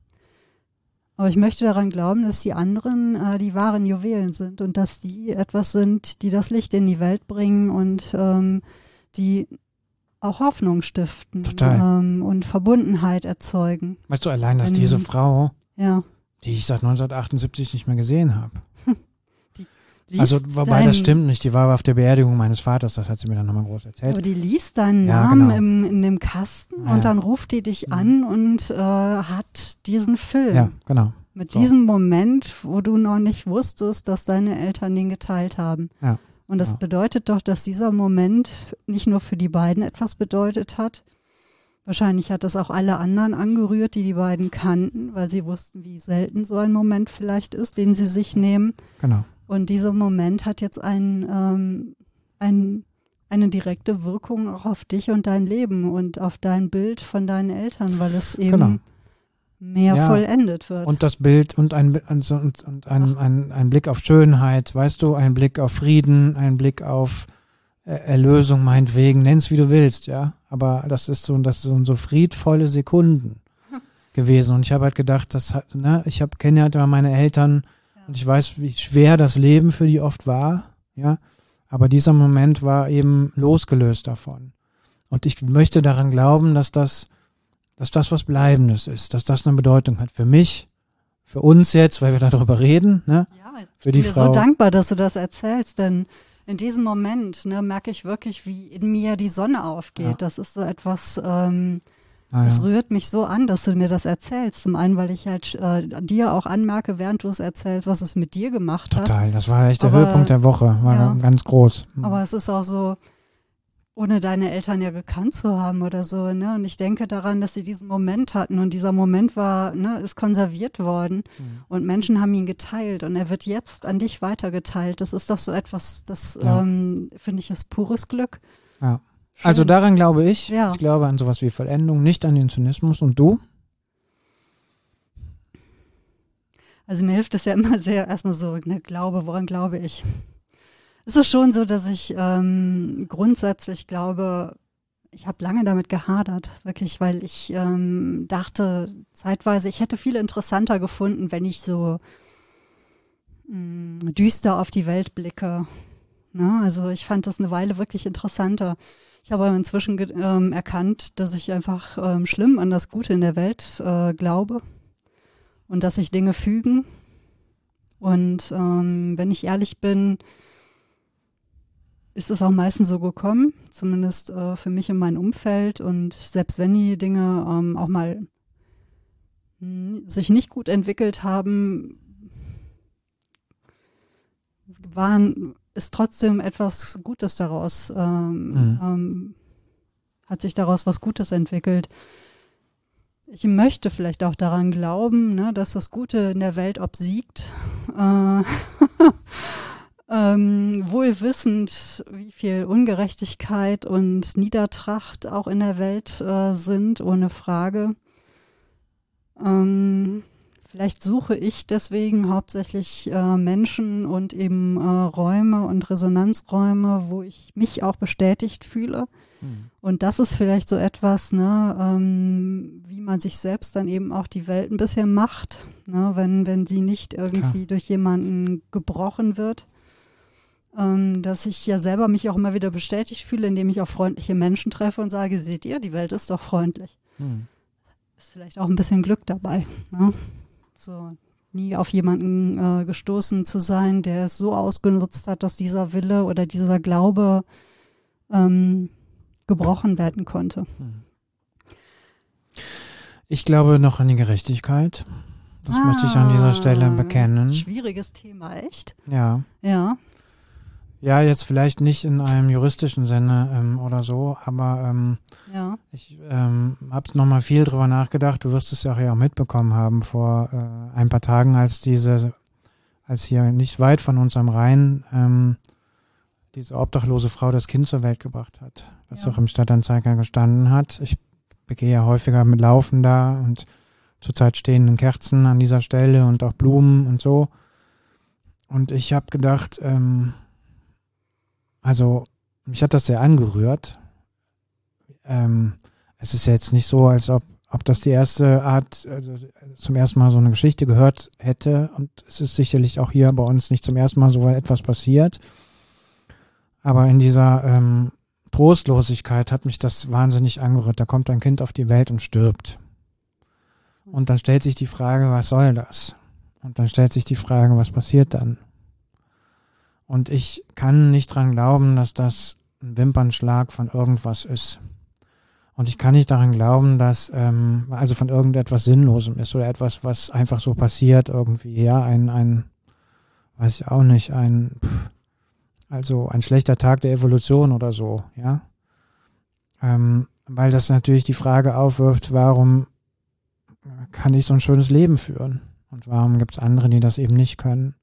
Aber ich möchte daran glauben, dass die anderen äh, die wahren Juwelen sind und dass die etwas sind, die das Licht in die Welt bringen und ähm, die auch Hoffnung stiften Total. ähm, und Verbundenheit erzeugen. Weißt du, allein, dass Wenn- diese Frau, Ja. die ich seit neunzehnhundertachtundsiebzig nicht mehr gesehen habe. Liest Also, wobei dein, das stimmt nicht, die war auf der Beerdigung meines Vaters, das hat sie mir dann nochmal groß erzählt. Aber die liest deinen Ja, Namen genau. im, in dem Kasten Ja. und dann ruft die dich Mhm. an und äh, hat diesen Film. Ja, genau. Mit So. diesem Moment, wo du noch nicht wusstest, dass deine Eltern den geteilt haben. Ja. Und das Ja. bedeutet doch, dass dieser Moment nicht nur für die beiden etwas bedeutet hat. Wahrscheinlich hat das auch alle anderen angerührt, die die beiden kannten, weil sie wussten, wie selten so ein Moment vielleicht ist, den sie sich nehmen. Genau. Und dieser Moment hat jetzt ein, ähm, ein, eine direkte Wirkung auch auf dich und dein Leben und auf dein Bild von deinen Eltern, weil es eben Genau. mehr Ja. vollendet wird. Und das Bild und ein, und, und, und ein, ein, ein Blick auf Schönheit, weißt du, ein Blick auf Frieden, ein Blick auf äh, Erlösung meinetwegen, nenn's wie du willst, ja. Aber das ist so, das sind so friedvolle Sekunden gewesen. Und ich habe halt gedacht, das hat, ne, ich habe kenne halt immer meine Eltern und ich weiß, wie schwer das Leben für die oft war, ja. Aber dieser Moment war eben losgelöst davon. Und ich möchte daran glauben, dass das dass das was Bleibendes ist, dass das eine Bedeutung hat für mich, für uns jetzt, weil wir darüber reden, ne? Ja, Für die ich bin dir Frau. so dankbar, dass du das erzählst, denn in diesem Moment ne, merke ich wirklich, wie in mir die Sonne aufgeht. Ja. Das ist so etwas, ähm, Ah, es ja. rührt mich so an, dass du mir das erzählst. Zum einen, weil ich halt äh, dir auch anmerke, während du es erzählst, was es mit dir gemacht hat. Total, das war echt der Aber- Höhepunkt der Woche, war ja. ganz groß. Hm. Aber es ist auch so, ohne deine Eltern ja gekannt zu haben oder so, ne? Und ich denke daran, dass sie diesen Moment hatten und dieser Moment war, ne, ist konserviert worden Mhm. und Menschen haben ihn geteilt und er wird jetzt an dich weitergeteilt. Das ist doch so etwas, das Ja. ähm, finde ich ist pures Glück. Ja. Schön. Also daran glaube ich, Ja. ich glaube an sowas wie Vollendung, nicht an den Zynismus. Und du? Also mir hilft es ja immer sehr, erstmal so, ne, Glaube, woran glaube ich? Es ist schon so, dass ich ähm, grundsätzlich glaube, ich habe lange damit gehadert, wirklich, weil ich ähm, dachte zeitweise, ich hätte viel interessanter gefunden, wenn ich so mh, düster auf die Welt blicke. Ne? Also ich fand das eine Weile wirklich interessanter. Ich habe aber inzwischen ge- ähm, erkannt, dass ich einfach ähm, schlimm an das Gute in der Welt äh, glaube und dass sich Dinge fügen. Und ähm, wenn ich ehrlich bin, ist es auch meistens so gekommen, zumindest äh, für mich in meinem Umfeld. Und selbst wenn die Dinge ähm, auch mal mh, sich nicht gut entwickelt haben, waren, ist trotzdem etwas Gutes daraus, ähm, Mhm. ähm, hat sich daraus was Gutes entwickelt. Ich möchte vielleicht auch daran glauben, ne, dass das Gute in der Welt obsiegt. Äh, ähm, wohl wissend, wie viel Ungerechtigkeit und Niedertracht auch in der Welt äh, sind, ohne Frage. Ähm, vielleicht suche ich deswegen hauptsächlich äh, Menschen und eben äh, Räume und Resonanzräume, wo ich mich auch bestätigt fühle. Mhm. Und das ist vielleicht so etwas, ne, ähm, wie man sich selbst dann eben auch die Welt ein bisschen macht, ne, wenn, wenn sie nicht irgendwie Klar. durch jemanden gebrochen wird. Ähm, dass ich ja selber mich auch immer wieder bestätigt fühle, indem ich auch freundliche Menschen treffe und sage, seht ihr, die Welt ist doch freundlich. Mhm. Ist vielleicht auch ein bisschen Glück dabei, ne? So nie auf jemanden äh, gestoßen zu sein, der es so ausgenutzt hat, dass dieser Wille oder dieser Glaube ähm, gebrochen werden konnte. Ich glaube noch an die Gerechtigkeit. Das ah, möchte ich an dieser Stelle bekennen. Schwieriges Thema, echt? Ja. Ja. Ja, jetzt vielleicht nicht in einem juristischen Sinne ähm, oder so, aber ähm, ja. ich ähm, habe nochmal viel drüber nachgedacht. Du wirst es ja auch, ja auch mitbekommen haben vor äh, ein paar Tagen, als diese, als hier nicht weit von uns am Rhein ähm, diese obdachlose Frau das Kind zur Welt gebracht hat, was ja. auch im Stadtanzeiger gestanden hat. Ich begehe ja häufiger mit Laufen da und zurzeit stehenden Kerzen an dieser Stelle und auch Blumen und so. Und ich habe gedacht, ähm, also mich hat das sehr angerührt. Ähm, es ist jetzt nicht so, als ob, ob das die erste Art, also zum ersten Mal so eine Geschichte gehört hätte. Und es ist sicherlich auch hier bei uns nicht zum ersten Mal so etwas passiert. Aber in dieser ähm, Trostlosigkeit hat mich das wahnsinnig angerührt. Da kommt ein Kind auf die Welt und stirbt. Und dann stellt sich die Frage, was soll das? Und dann stellt sich die Frage, was passiert dann? Und ich kann nicht dran glauben, dass das ein Wimpernschlag von irgendwas ist. Und ich kann nicht daran glauben, dass, ähm, also von irgendetwas Sinnlosem ist oder etwas, was einfach so passiert irgendwie, ja, ein, ein, weiß ich auch nicht, ein, pff, also ein schlechter Tag der Evolution oder so, ja. Ähm, weil das natürlich die Frage aufwirft, warum kann ich so ein schönes Leben führen? Und warum gibt es andere, die das eben nicht können?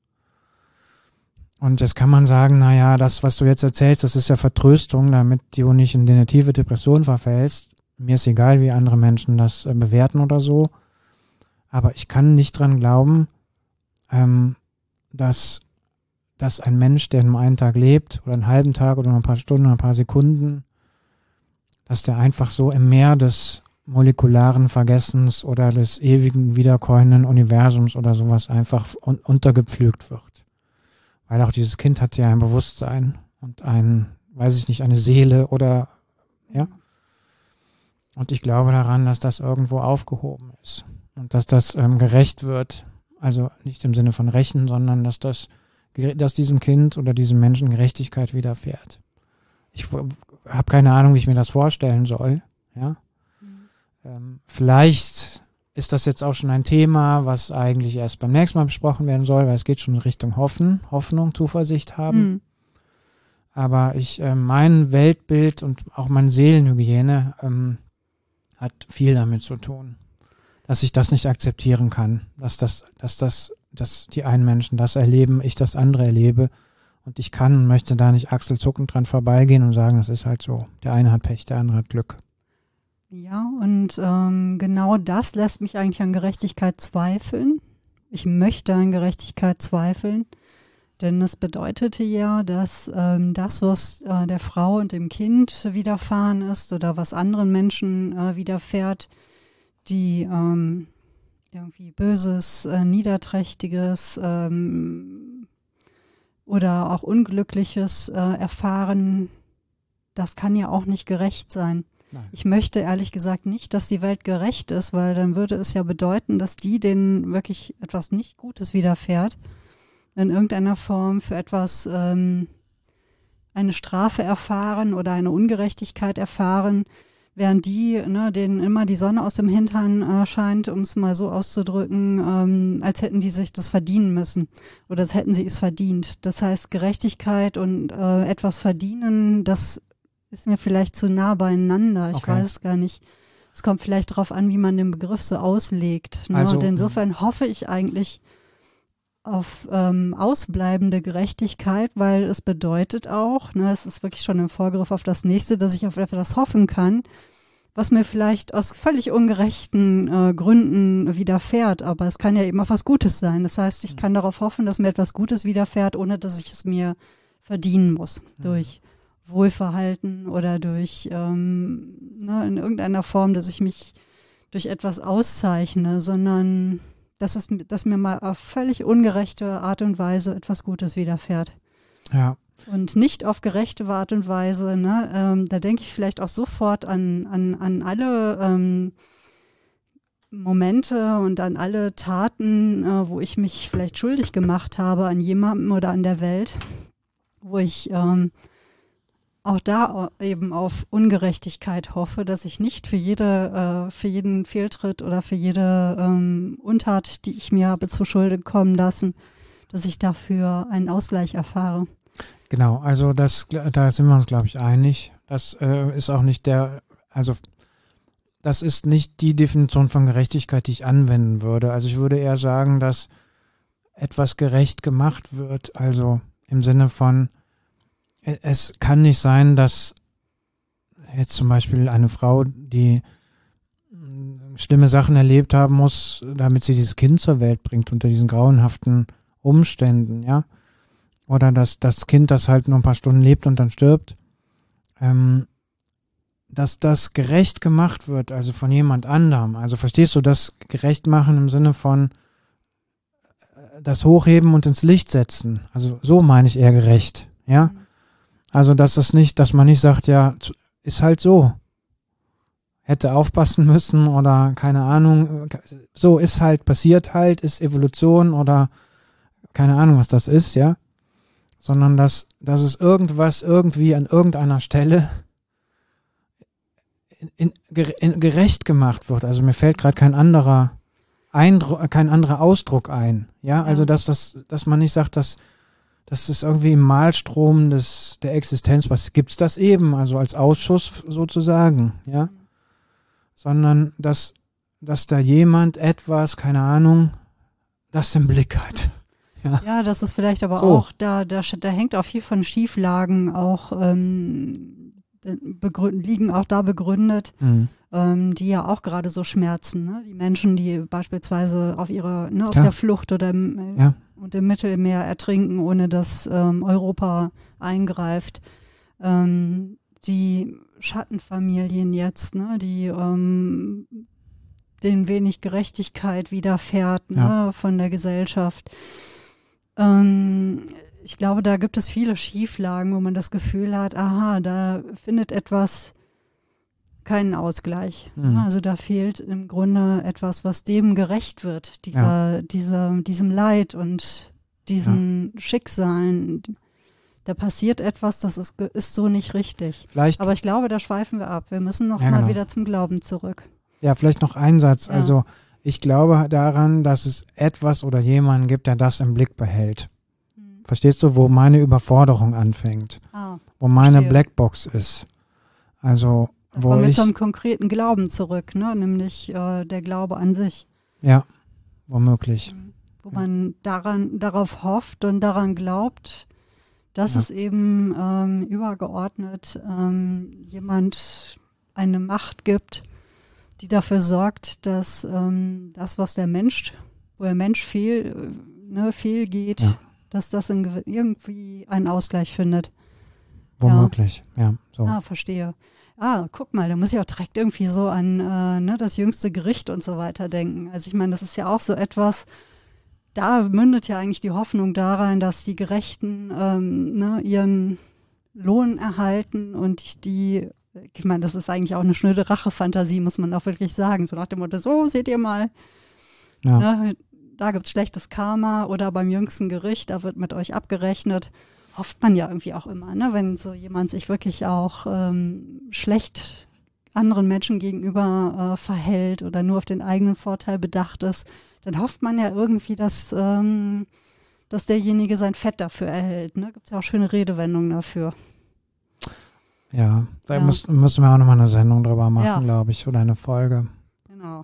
Und jetzt kann man sagen, naja, das, was du jetzt erzählst, das ist ja Vertröstung, damit du nicht in eine tiefe Depression verfällst. Mir ist egal, wie andere Menschen das äh, bewerten oder so. Aber ich kann nicht dran glauben, ähm, dass, dass ein Mensch, der nur einen Tag lebt, oder einen halben Tag oder nur ein paar Stunden oder ein paar Sekunden, dass der einfach so im Meer des molekularen Vergessens oder des ewigen wiederkäuenden Universums oder sowas einfach un- untergepflügt wird. Weil auch dieses Kind hat ja ein Bewusstsein und ein, weiß ich nicht, eine Seele oder, ja. Und ich glaube daran, dass das irgendwo aufgehoben ist und dass das ähm, gerecht wird. Also nicht im Sinne von rächen, sondern dass das, dass diesem Kind oder diesem Menschen Gerechtigkeit widerfährt. Ich habe keine Ahnung, wie ich mir das vorstellen soll, ja. Mhm. Ähm, vielleicht ist das jetzt auch schon ein Thema, was eigentlich erst beim nächsten Mal besprochen werden soll, weil es geht schon in Richtung Hoffen, Hoffnung, Zuversicht haben. Mhm. Aber ich, äh, mein Weltbild und auch meine Seelenhygiene ähm, hat viel damit zu tun, dass ich das nicht akzeptieren kann, dass das, dass das, dass die einen Menschen das erleben, ich das andere erlebe und ich kann und möchte da nicht achselzuckend dran vorbeigehen und sagen, das ist halt so. Der eine hat Pech, der andere hat Glück. Ja, und ähm, genau das lässt mich eigentlich an Gerechtigkeit zweifeln. Ich möchte an Gerechtigkeit zweifeln, denn es bedeutete ja, dass ähm, das, was äh, der Frau und dem Kind widerfahren ist oder was anderen Menschen äh, widerfährt, die ähm, irgendwie Böses, äh, Niederträchtiges ähm, oder auch Unglückliches äh, erfahren, das kann ja auch nicht gerecht sein. Nein. Ich möchte ehrlich gesagt nicht, dass die Welt gerecht ist, weil dann würde es ja bedeuten, dass die, denen wirklich etwas nicht Gutes widerfährt, in irgendeiner Form für etwas ähm, eine Strafe erfahren oder eine Ungerechtigkeit erfahren, während die, ne, denen immer die Sonne aus dem Hintern äh, scheint, um es mal so auszudrücken, ähm, als hätten die sich das verdienen müssen oder als hätten sie es verdient. Das heißt, Gerechtigkeit und äh, etwas verdienen, das ist mir vielleicht zu nah beieinander. Ich okay. weiß es gar nicht. Es kommt vielleicht darauf an, wie man den Begriff so auslegt. Ne? Also, und insofern hoffe ich eigentlich auf ähm, ausbleibende Gerechtigkeit, weil es bedeutet auch, ne, es ist wirklich schon ein Vorgriff auf das Nächste, dass ich auf etwas hoffen kann, was mir vielleicht aus völlig ungerechten äh, Gründen widerfährt, aber es kann ja eben auch was Gutes sein. Das heißt, ich kann darauf hoffen, dass mir etwas Gutes widerfährt, ohne dass ich es mir verdienen muss, mhm. durch Wohlverhalten oder durch ähm, ne, in irgendeiner Form, dass ich mich durch etwas auszeichne, sondern dass, es, dass mir mal auf völlig ungerechte Art und Weise etwas Gutes widerfährt. Ja. Und nicht auf gerechte Art und Weise. Ne? Ähm, da denke ich vielleicht auch sofort an, an, an alle ähm, Momente und an alle Taten, äh, wo ich mich vielleicht schuldig gemacht habe an jemandem oder an der Welt, wo ich ähm, auch da eben auf Ungerechtigkeit hoffe, dass ich nicht für jede, äh, für jeden Fehltritt oder für jede ähm, Untat, die ich mir habe zu Schulde kommen lassen, dass ich dafür einen Ausgleich erfahre. Genau, also das, da sind wir uns, glaube ich, einig. Das äh, ist auch nicht der, also das ist nicht die Definition von Gerechtigkeit, die ich anwenden würde. Also ich würde eher sagen, dass etwas gerecht gemacht wird, also im Sinne von, es kann nicht sein, dass jetzt zum Beispiel eine Frau, die schlimme Sachen erlebt haben muss, damit sie dieses Kind zur Welt bringt, unter diesen grauenhaften Umständen, ja, oder dass das Kind, das halt nur ein paar Stunden lebt und dann stirbt, ähm, dass das gerecht gemacht wird, also von jemand anderem. Also verstehst du das gerecht machen im Sinne von das Hochheben und ins Licht setzen? Also so meine ich eher gerecht, ja. Mhm. Also dass es nicht, dass man nicht sagt, ja, ist halt so. Hätte aufpassen müssen oder keine Ahnung. So ist halt, passiert halt, ist Evolution oder keine Ahnung, was das ist, ja. Sondern dass, dass es irgendwas irgendwie an irgendeiner Stelle in, in, gerecht gemacht wird. Also mir fällt gerade kein anderer Eindruck, kein anderer Ausdruck ein. Ja, also dass das, dass man nicht sagt, dass das ist irgendwie im Malstrom des der Existenz, was gibt's das eben, also als Ausschuss sozusagen, ja, sondern dass dass da jemand etwas, keine Ahnung, das im Blick hat. Ja, ja, das ist vielleicht aber so. auch, da, da, da hängt auch viel von Schieflagen auch ähm, begründ, liegen auch da begründet, mhm. ähm, die ja auch gerade so schmerzen. Ne? Die Menschen, die beispielsweise auf ihrer, ne, auf ja. der Flucht oder im, äh, ja. und im Mittelmeer ertrinken, ohne dass ähm, Europa eingreift. Ähm, die Schattenfamilien jetzt, ne, die ähm, denen wenig Gerechtigkeit widerfährt, ja. ne, von der Gesellschaft. Ähm, ich glaube, da gibt es viele Schieflagen, wo man das Gefühl hat, aha, da findet etwas keinen Ausgleich. Mhm. Also da fehlt im Grunde etwas, was dem gerecht wird, dieser, ja. dieser, diesem Leid und diesen ja. Schicksalen. Da passiert etwas, das ist, ist so nicht richtig. Vielleicht, aber ich glaube, da schweifen wir ab. Wir müssen noch ja, mal genau. wieder zum Glauben zurück. Ja, vielleicht noch ein Satz. Ja. Also ich glaube daran, dass es etwas oder jemanden gibt, der das im Blick behält. Hm. Verstehst du, wo meine Überforderung anfängt? Ah, wo meine verstehe. Blackbox ist. Also da wo kommen wir ich zum konkreten Glauben zurück, ne? Nämlich äh, der Glaube an sich. Ja, womöglich. Mhm. Wo ja. man daran, darauf hofft und daran glaubt, dass ja. es eben ähm, übergeordnet ähm, jemand eine Macht gibt, die dafür sorgt, dass ähm, das, was der Mensch, wo der Mensch fehl, ne, fehlgeht, ja. dass das in, irgendwie einen Ausgleich findet. Womöglich, ja. ja so. Ah, verstehe. Ah, guck mal, da muss ich auch direkt irgendwie so an äh, ne, das jüngste Gericht und so weiter denken. Also ich meine, das ist ja auch so etwas, da mündet ja eigentlich die Hoffnung darein, dass die Gerechten ähm, ne, ihren Lohn erhalten und die, ich meine, das ist eigentlich auch eine schnöde Rachefantasie, muss man auch wirklich sagen. So nach dem Motto, so seht ihr mal, ja. ne, da gibt's schlechtes Karma oder beim jüngsten Gericht, da wird mit euch abgerechnet. Hofft man ja irgendwie auch immer, ne, wenn so jemand sich wirklich auch ähm, schlecht anderen Menschen gegenüber äh, verhält oder nur auf den eigenen Vorteil bedacht ist, dann hofft man ja irgendwie, dass, ähm, dass derjenige sein Fett dafür erhält. Ne? Gibt es ja auch schöne Redewendungen dafür. Ja, da ja. Müssen, müssen wir auch nochmal eine Sendung drüber machen, ja. glaube ich, oder eine Folge. Genau.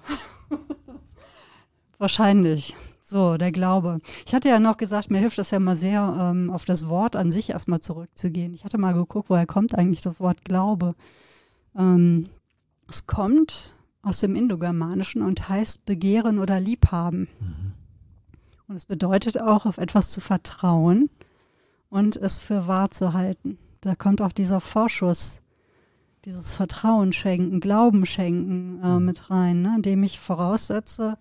Wahrscheinlich. So, der Glaube. Ich hatte ja noch gesagt, mir hilft das ja mal sehr, ähm, auf das Wort an sich erstmal zurückzugehen. Ich hatte mal geguckt, woher kommt eigentlich das Wort Glaube. Ähm, Es kommt aus dem Indogermanischen und heißt begehren oder liebhaben. Mhm. Und es bedeutet auch, auf etwas zu vertrauen und es für wahr zu halten. Da kommt auch dieser Vorschuss, dieses Vertrauen schenken, Glauben schenken äh, mit rein, ne? Indem ich voraussetze,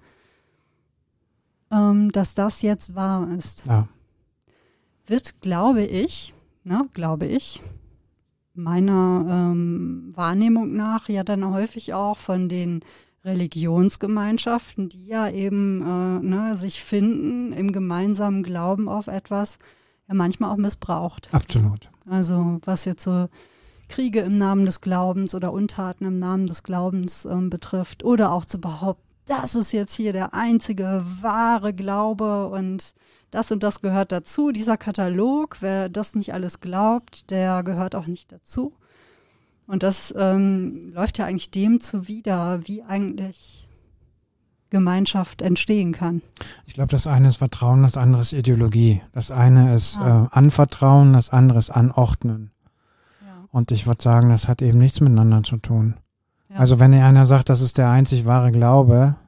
ähm, dass das jetzt wahr ist. Ja. Wird, glaube ich, ne, glaube ich, meiner ähm, Wahrnehmung nach ja dann häufig auch von den Religionsgemeinschaften, die ja eben äh, ne, sich finden im gemeinsamen Glauben auf etwas, ja manchmal auch missbraucht. Absolut. Also was jetzt so Kriege im Namen des Glaubens oder Untaten im Namen des Glaubens ähm, betrifft oder auch zu behaupten, das ist jetzt hier der einzige wahre Glaube und das und das gehört dazu. Dieser Katalog, wer das nicht alles glaubt, der gehört auch nicht dazu. Und das ähm, läuft ja eigentlich dem zuwider, wie eigentlich Gemeinschaft entstehen kann. Ich glaube, das eine ist Vertrauen, das andere ist Ideologie. Das eine ist Ah. äh, Anvertrauen, das andere ist Anordnen. Ja. Und ich würde sagen, das hat eben nichts miteinander zu tun. Ja. Also wenn einer sagt, das ist der einzig wahre Glaube,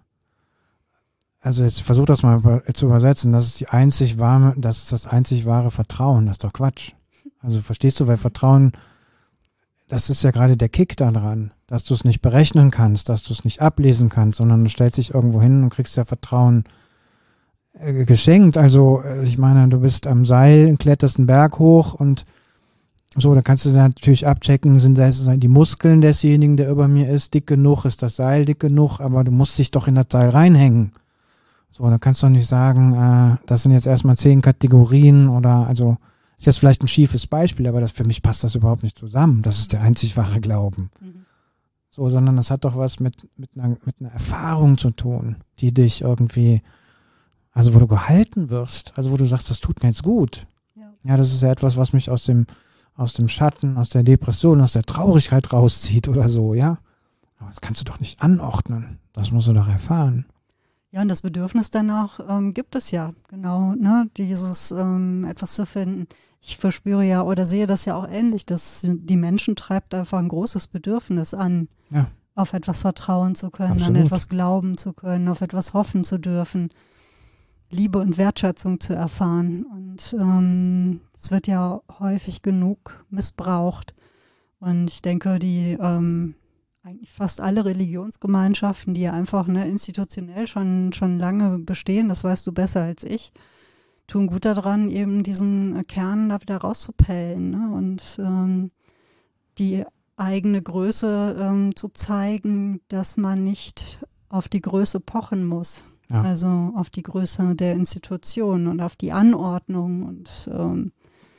also jetzt versuch das mal über, zu übersetzen, das ist die einzig wahre, das ist das einzig wahre Vertrauen, das ist doch Quatsch. Also verstehst du, weil Vertrauen, das ist ja gerade der Kick daran, dass du es nicht berechnen kannst, dass du es nicht ablesen kannst, sondern du stellst dich irgendwo hin und kriegst ja Vertrauen äh, geschenkt. Also äh, ich meine, du bist am Seil, kletterst einen Berg hoch und so, da kannst du dann natürlich abchecken, sind das die Muskeln desjenigen, der über mir ist, dick genug, ist das Seil dick genug, aber du musst dich doch in das Seil reinhängen. So, da kannst du doch nicht sagen, äh, das sind jetzt erstmal zehn Kategorien oder, also, ist jetzt vielleicht ein schiefes Beispiel, aber das, für mich passt das überhaupt nicht zusammen. Das ist der einzig wahre Glauben. Mhm. So, sondern das hat doch was mit, mit einer, mit einer Erfahrung zu tun, die dich irgendwie, also wo du gehalten wirst, also wo du sagst, das tut mir jetzt gut. Ja. Ja, das ist ja etwas, was mich aus dem, aus dem Schatten, aus der Depression, aus der Traurigkeit rauszieht oder so, ja. Aber das kannst du doch nicht anordnen. Das musst du doch erfahren. Ja, und das Bedürfnis danach ähm, gibt es ja, genau, ne, dieses ähm, etwas zu finden. Ich verspüre ja oder sehe das ja auch ähnlich, dass die Menschen treibt einfach ein großes Bedürfnis an, Ja. auf etwas vertrauen zu können, Absolut. an etwas glauben zu können, auf etwas hoffen zu dürfen, Liebe und Wertschätzung zu erfahren. Und ähm, es wird ja häufig genug missbraucht. Und ich denke, die ähm, eigentlich fast alle Religionsgemeinschaften, die ja einfach ne, institutionell schon, schon lange bestehen, das weißt du besser als ich, tun gut daran, eben diesen Kern da wieder rauszupellen, ne? Und ähm, die eigene Größe ähm, zu zeigen, dass man nicht auf die Größe pochen muss. Ja. Also auf die Größe der Institution und auf die Anordnung. Und ähm,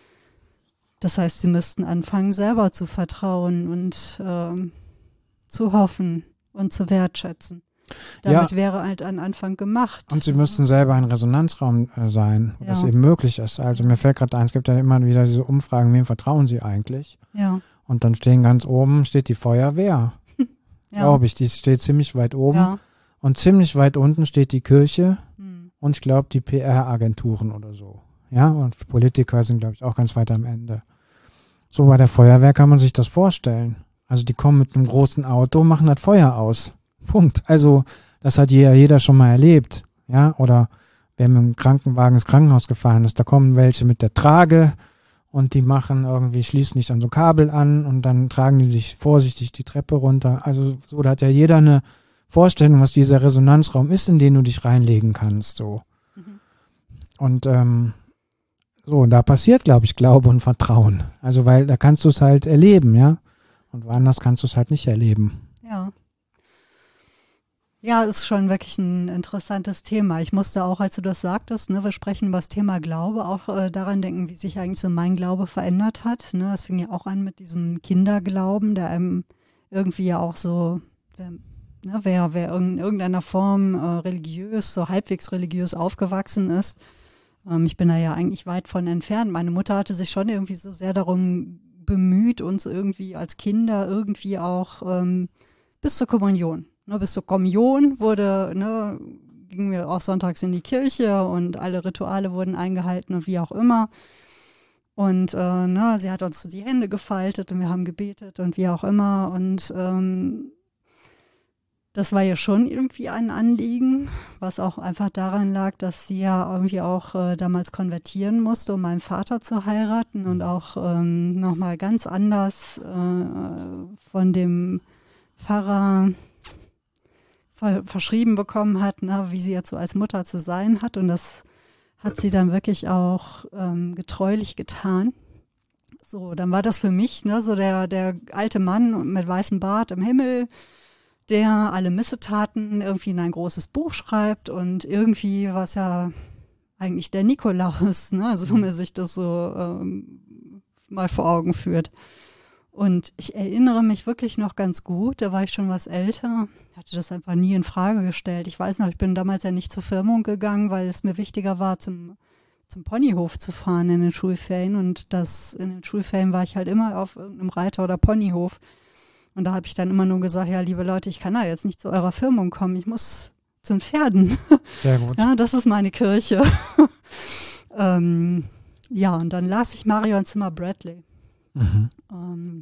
das heißt, sie müssten anfangen, selber zu vertrauen und ähm, zu hoffen und zu wertschätzen. Damit Ja. wäre halt ein Anfang gemacht. Und sie müssten selber ein Resonanzraum äh, sein, wo Ja. das eben möglich ist. Also mir fällt gerade ein, es gibt ja immer wieder diese Umfragen, wem vertrauen sie eigentlich? Ja, Und dann stehen ganz oben, steht die Feuerwehr, ja, glaube ich, die steht ziemlich weit oben. ja. Und ziemlich weit unten steht die Kirche Hm. und ich glaube die P R-Agenturen oder so. Ja, und Politiker sind, glaube ich, auch ganz weit am Ende. So, bei der Feuerwehr kann man sich das vorstellen. Also die kommen mit einem großen Auto, machen das Feuer aus. Punkt. Also das hat jeder, jeder schon mal erlebt. Ja, oder wer mit dem Krankenwagen ins Krankenhaus gefahren ist, da kommen welche mit der Trage und die machen irgendwie, schließen nicht an so Kabel an und dann tragen die sich vorsichtig die Treppe runter. Also so, da hat ja jeder eine Vorstellung, was dieser Resonanzraum ist, in den du dich reinlegen kannst. So. Mhm. Und ähm, so, und da passiert, glaube ich, Glaube und Vertrauen. Also weil da kannst du es halt erleben, ja. Und woanders kannst du es halt nicht erleben. Ja. Ja, ist schon wirklich ein interessantes Thema. Ich musste auch, als du das sagtest, ne, wir sprechen über das Thema Glaube, auch äh, daran denken, wie sich eigentlich so mein Glaube verändert hat. Ne, es fing ja auch an mit diesem Kinderglauben, der einem irgendwie ja auch so, wer, ne, wer, wer in irgendeiner Form äh, religiös, so halbwegs religiös aufgewachsen ist. Ähm, ich bin da ja eigentlich weit von entfernt. Meine Mutter hatte sich schon irgendwie so sehr darum bemüht, uns irgendwie als Kinder irgendwie auch ähm, bis zur Kommunion. Ne, bis zur Kommunion wurde, ne, gingen wir auch sonntags in die Kirche und alle Rituale wurden eingehalten und wie auch immer. Und äh, ne, sie hat uns die Hände gefaltet und wir haben gebetet und wie auch immer. Und ähm, das war ihr schon irgendwie ein Anliegen, was auch einfach daran lag, dass sie ja irgendwie auch äh, damals konvertieren musste, um meinen Vater zu heiraten und auch ähm, nochmal ganz anders äh, von dem Pfarrer ver- verschrieben bekommen hat, ne, wie sie jetzt so als Mutter zu sein hat. Und das hat sie dann wirklich auch ähm, getreulich getan. So, dann war das für mich, ne, so der, der alte Mann mit weißem Bart im Himmel, der alle Missetaten irgendwie in ein großes Buch schreibt und irgendwie was ja eigentlich der Nikolaus, ne, also wenn man sich das so ähm, mal vor Augen führt. Und ich erinnere mich wirklich noch ganz gut, da war ich schon was älter, hatte das einfach nie in Frage gestellt. Ich weiß noch, ich bin damals ja nicht zur Firmung gegangen, weil es mir wichtiger war, zum, zum Ponyhof zu fahren in den Schulferien. Und das in den Schulferien war ich halt immer auf irgendeinem Reiter- oder Ponyhof. Und da habe ich dann immer nur gesagt, ja, liebe Leute, ich kann da jetzt nicht zu eurer Firmung kommen, ich muss zu den Pferden. Sehr gut. Ja, das ist meine Kirche. ähm, ja, und dann las ich Marion Zimmer Bradley. Mhm. Ähm,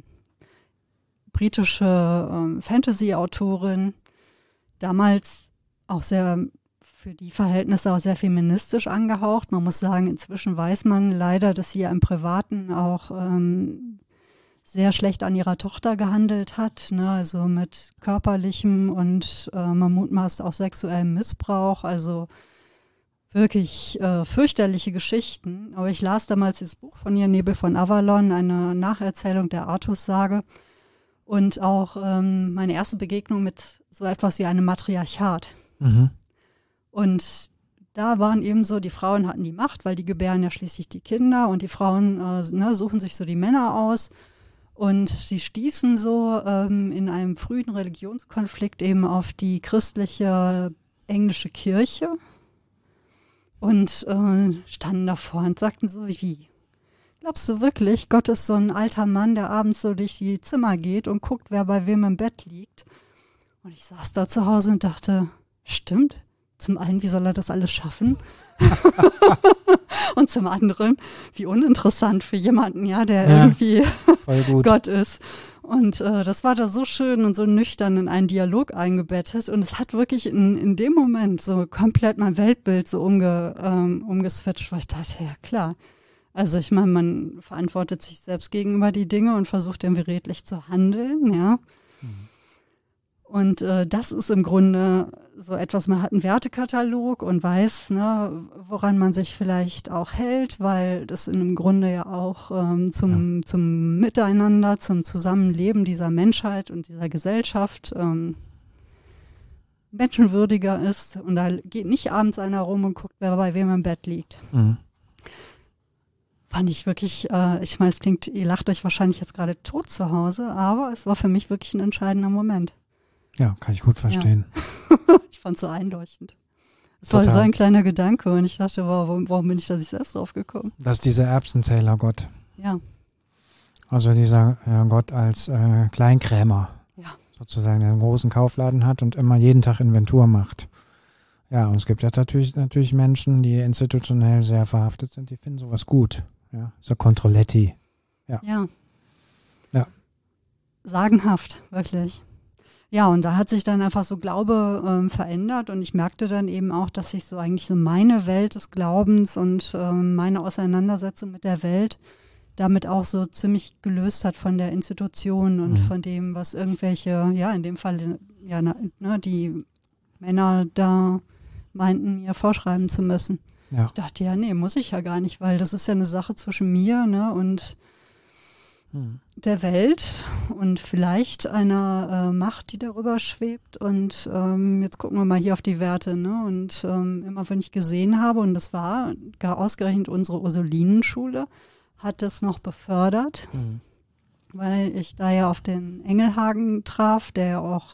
britische ähm, Fantasy-Autorin, damals auch sehr, für die Verhältnisse auch sehr feministisch angehaucht. Man muss sagen, inzwischen weiß man leider, dass sie ja im Privaten auch ähm, sehr schlecht an ihrer Tochter gehandelt hat, ne? Also mit körperlichem und äh, man mutmaßt auch sexuellem Missbrauch, also wirklich äh, fürchterliche Geschichten. Aber ich las damals das Buch von ihr, Nebel von Avalon, eine Nacherzählung der Artus-Sage und auch ähm, meine erste Begegnung mit so etwas wie einem Matriarchat. Mhm. Und da waren eben so, die Frauen hatten die Macht, weil die gebären ja schließlich die Kinder und die Frauen äh, ne, suchen sich so die Männer aus. Und sie stießen so ähm, in einem frühen Religionskonflikt eben auf die christliche englische Kirche und äh, standen davor und sagten so, wie, glaubst du wirklich, Gott ist so ein alter Mann, der abends so durch die Zimmer geht und guckt, wer bei wem im Bett liegt? Und ich saß da zu Hause und dachte, stimmt, zum einen, wie soll er das alles schaffen? Und zum anderen, wie uninteressant für jemanden, ja, der Ja, irgendwie voll gut. Gott ist. Und äh, das war da so schön und so nüchtern in einen Dialog eingebettet. Und es hat wirklich in, in dem Moment so komplett mein Weltbild so umge, ähm, umgeswitcht, weil ich dachte, ja klar. Also ich meine, man verantwortet sich selbst gegenüber die Dinge und versucht irgendwie redlich zu handeln, ja. Mhm. Und äh, das ist im Grunde so etwas, man hat einen Wertekatalog und weiß, ne, woran man sich vielleicht auch hält, weil das im Grunde ja auch ähm, zum, ja. zum Miteinander, zum Zusammenleben dieser Menschheit und dieser Gesellschaft ähm, menschenwürdiger ist. Und da geht nicht abends einer rum und guckt, wer bei wem im Bett liegt. Mhm. Fand ich wirklich, äh, ich meine, es klingt, ihr lacht euch wahrscheinlich jetzt gerade tot zu Hause, aber es war für mich wirklich ein entscheidender Moment. Ja, kann ich gut verstehen. Ja. Ich fand es so einleuchtend. Es war Total. so ein kleiner Gedanke und ich dachte, warum, warum bin ich da nicht selbst drauf gekommen? Das ist dieser Erbsenzähler-Gott. Ja. Also dieser äh, Gott als äh, Kleinkrämer. Ja. Sozusagen, der einen großen Kaufladen hat und immer jeden Tag Inventur macht. Ja, und es gibt ja natürlich, natürlich Menschen, die institutionell sehr verhaftet sind, die finden sowas gut. Ja, so Controletti. Ja. Ja. Ja. Sagenhaft, wirklich. Ja, und da hat sich dann einfach so Glaube ähm, verändert und ich merkte dann eben auch, dass sich so eigentlich so meine Welt des Glaubens und ähm, meine Auseinandersetzung mit der Welt damit auch so ziemlich gelöst hat von der Institution und Mhm. von dem, was irgendwelche, ja, in dem Fall, ja, na, ne, die Männer da meinten, mir vorschreiben zu müssen. Ja. Ich dachte, ja, nee, muss ich ja gar nicht, weil das ist ja eine Sache zwischen mir, ne, und Hm. der Welt und vielleicht einer äh, Macht, die darüber schwebt. Und ähm, jetzt gucken wir mal hier auf die Werte. Ne? Und ähm, immer wenn ich gesehen habe, und das war gar ausgerechnet unsere Ursulinenschule, hat das noch befördert, Mhm. weil ich da ja auf den Engelhagen traf, der ja auch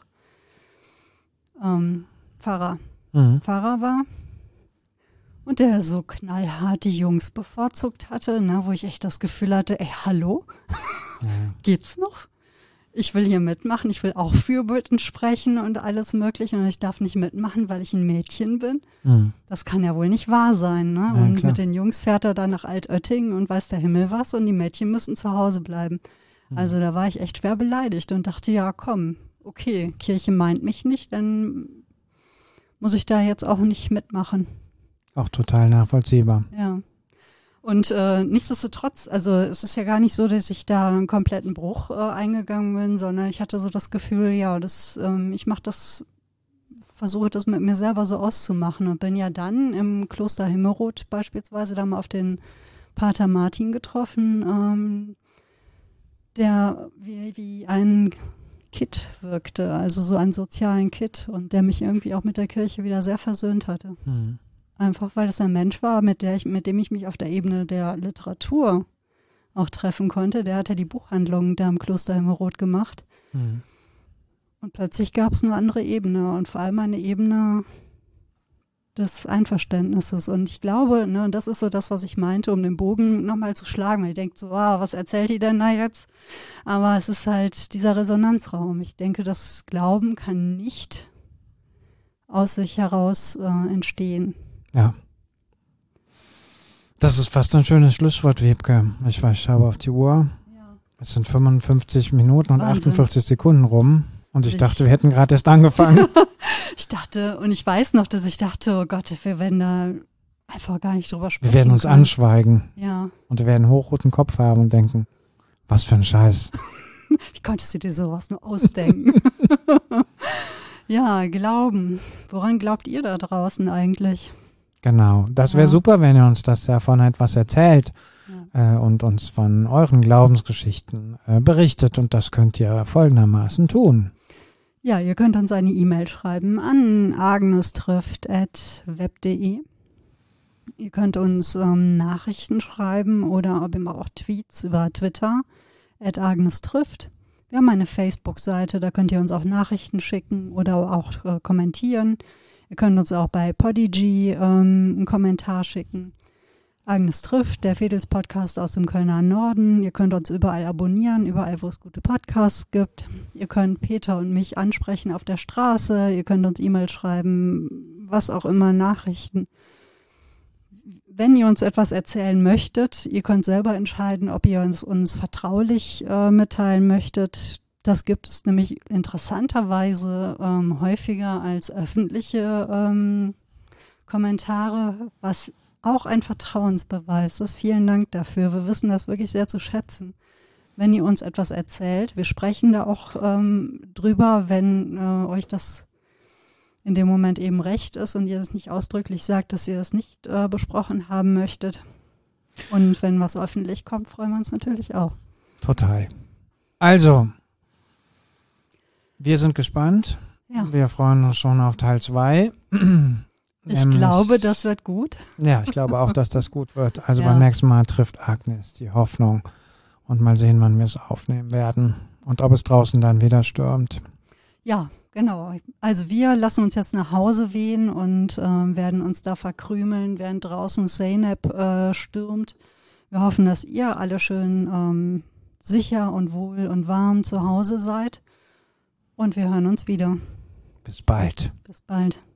ähm, Pfarrer, Mhm. Pfarrer war. Und der so knallhart die Jungs bevorzugt hatte, ne, wo ich echt das Gefühl hatte, ey, hallo? Ja. Geht's noch? Ich will hier mitmachen, ich will auch Fürbitten sprechen und alles mögliche und ich darf nicht mitmachen, weil ich ein Mädchen bin. Mhm. Das kann ja wohl nicht wahr sein, ne? Ja, und klar. mit den Jungs fährt er dann nach Altötting und weiß der Himmel was und die Mädchen müssen zu Hause bleiben. Mhm. Also da war ich echt schwer beleidigt und dachte, ja komm, okay, Kirche meint mich nicht, dann muss ich da jetzt auch nicht mitmachen. Auch total nachvollziehbar. Ja. Und äh, nichtsdestotrotz, also es ist ja gar nicht so, dass ich da einen kompletten Bruch äh, eingegangen bin, sondern ich hatte so das Gefühl, ja, das, ähm, ich mache das, versuche das mit mir selber so auszumachen und bin ja dann im Kloster Himmelroth beispielsweise da mal auf den Pater Martin getroffen, ähm, der wie, wie ein Kit wirkte, also so einen sozialen Kit und der mich irgendwie auch mit der Kirche wieder sehr versöhnt hatte. Mhm. Einfach weil es ein Mensch war, mit der ich, mit dem ich mich auf der Ebene der Literatur auch treffen konnte. Der hat ja die Buchhandlung da im Kloster Himmelroth gemacht. Mhm. Und plötzlich gab es eine andere Ebene und vor allem eine Ebene des Einverständnisses. Und ich glaube, ne, und das ist so das, was ich meinte, um den Bogen nochmal zu schlagen. Weil ich denke so, wow, was erzählt die denn da jetzt? Aber es ist halt dieser Resonanzraum. Ich denke, das Glauben kann nicht aus sich heraus äh, entstehen. Ja. Das ist fast ein schönes Schlusswort, Wiebke. Ich weiß, ich schaue auf die Uhr. Ja. Es sind fünfundfünfzig Minuten und Wahnsinn. achtundvierzig Sekunden rum. Und ich Ich- dachte, wir hätten gerade erst angefangen. Ich dachte, und ich weiß noch, dass ich dachte, oh Gott, wir werden da einfach gar nicht drüber sprechen Wir werden uns können. anschweigen. Ja. Und wir werden einen hochroten Kopf haben und denken, was für ein Scheiß. Wie konntest du dir sowas nur ausdenken? Ja, Glauben. Woran glaubt ihr da draußen eigentlich? Genau. Das wäre Ja. super, wenn ihr uns das davon etwas erzählt Ja. äh, und uns von euren Glaubensgeschichten äh, berichtet. Und das könnt ihr folgendermaßen tun. Ja, ihr könnt uns eine E-Mail schreiben an agnestrifft at web punkt de. Ihr könnt uns ähm, Nachrichten schreiben oder ob immer auch Tweets über Twitter at agnestrifft. Wir haben eine Facebook-Seite, da könnt ihr uns auch Nachrichten schicken oder auch äh, kommentieren. Ihr könnt uns auch bei Podigy ähm, einen Kommentar schicken. Agnes trifft, der Fedels-Podcast aus dem Kölner Norden. Ihr könnt uns überall abonnieren, überall, wo es gute Podcasts gibt. Ihr könnt Peter und mich ansprechen auf der Straße. Ihr könnt uns E-Mail schreiben, was auch immer, Nachrichten. Wenn ihr uns etwas erzählen möchtet, ihr könnt selber entscheiden, ob ihr uns, uns vertraulich äh, mitteilen möchtet. Das gibt es nämlich interessanterweise ähm, häufiger als öffentliche ähm, Kommentare, was auch ein Vertrauensbeweis ist. Vielen Dank dafür. Wir wissen das wirklich sehr zu schätzen. Wenn ihr uns etwas erzählt, wir sprechen da auch ähm, drüber, wenn äh, euch das in dem Moment eben recht ist und ihr es nicht ausdrücklich sagt, dass ihr das nicht äh, besprochen haben möchtet. Und wenn was öffentlich kommt, freuen wir uns natürlich auch. Total. Also, wir sind gespannt. Ja. Wir freuen uns schon auf Teil zwei. Ich Ähm, glaube, das wird gut. Ja, ich glaube auch, dass das gut wird. Also Ja. beim nächsten Mal trifft Agnes die Hoffnung. Und mal sehen, wann wir es aufnehmen werden. Und ob es draußen dann wieder stürmt. Ja, genau. Also wir lassen uns jetzt nach Hause wehen und ähm, werden uns da verkrümeln, während draußen Zeynep äh, stürmt. Wir hoffen, dass ihr alle schön ähm, sicher und wohl und warm zu Hause seid. Und wir hören uns wieder. Bis bald. Bis bald.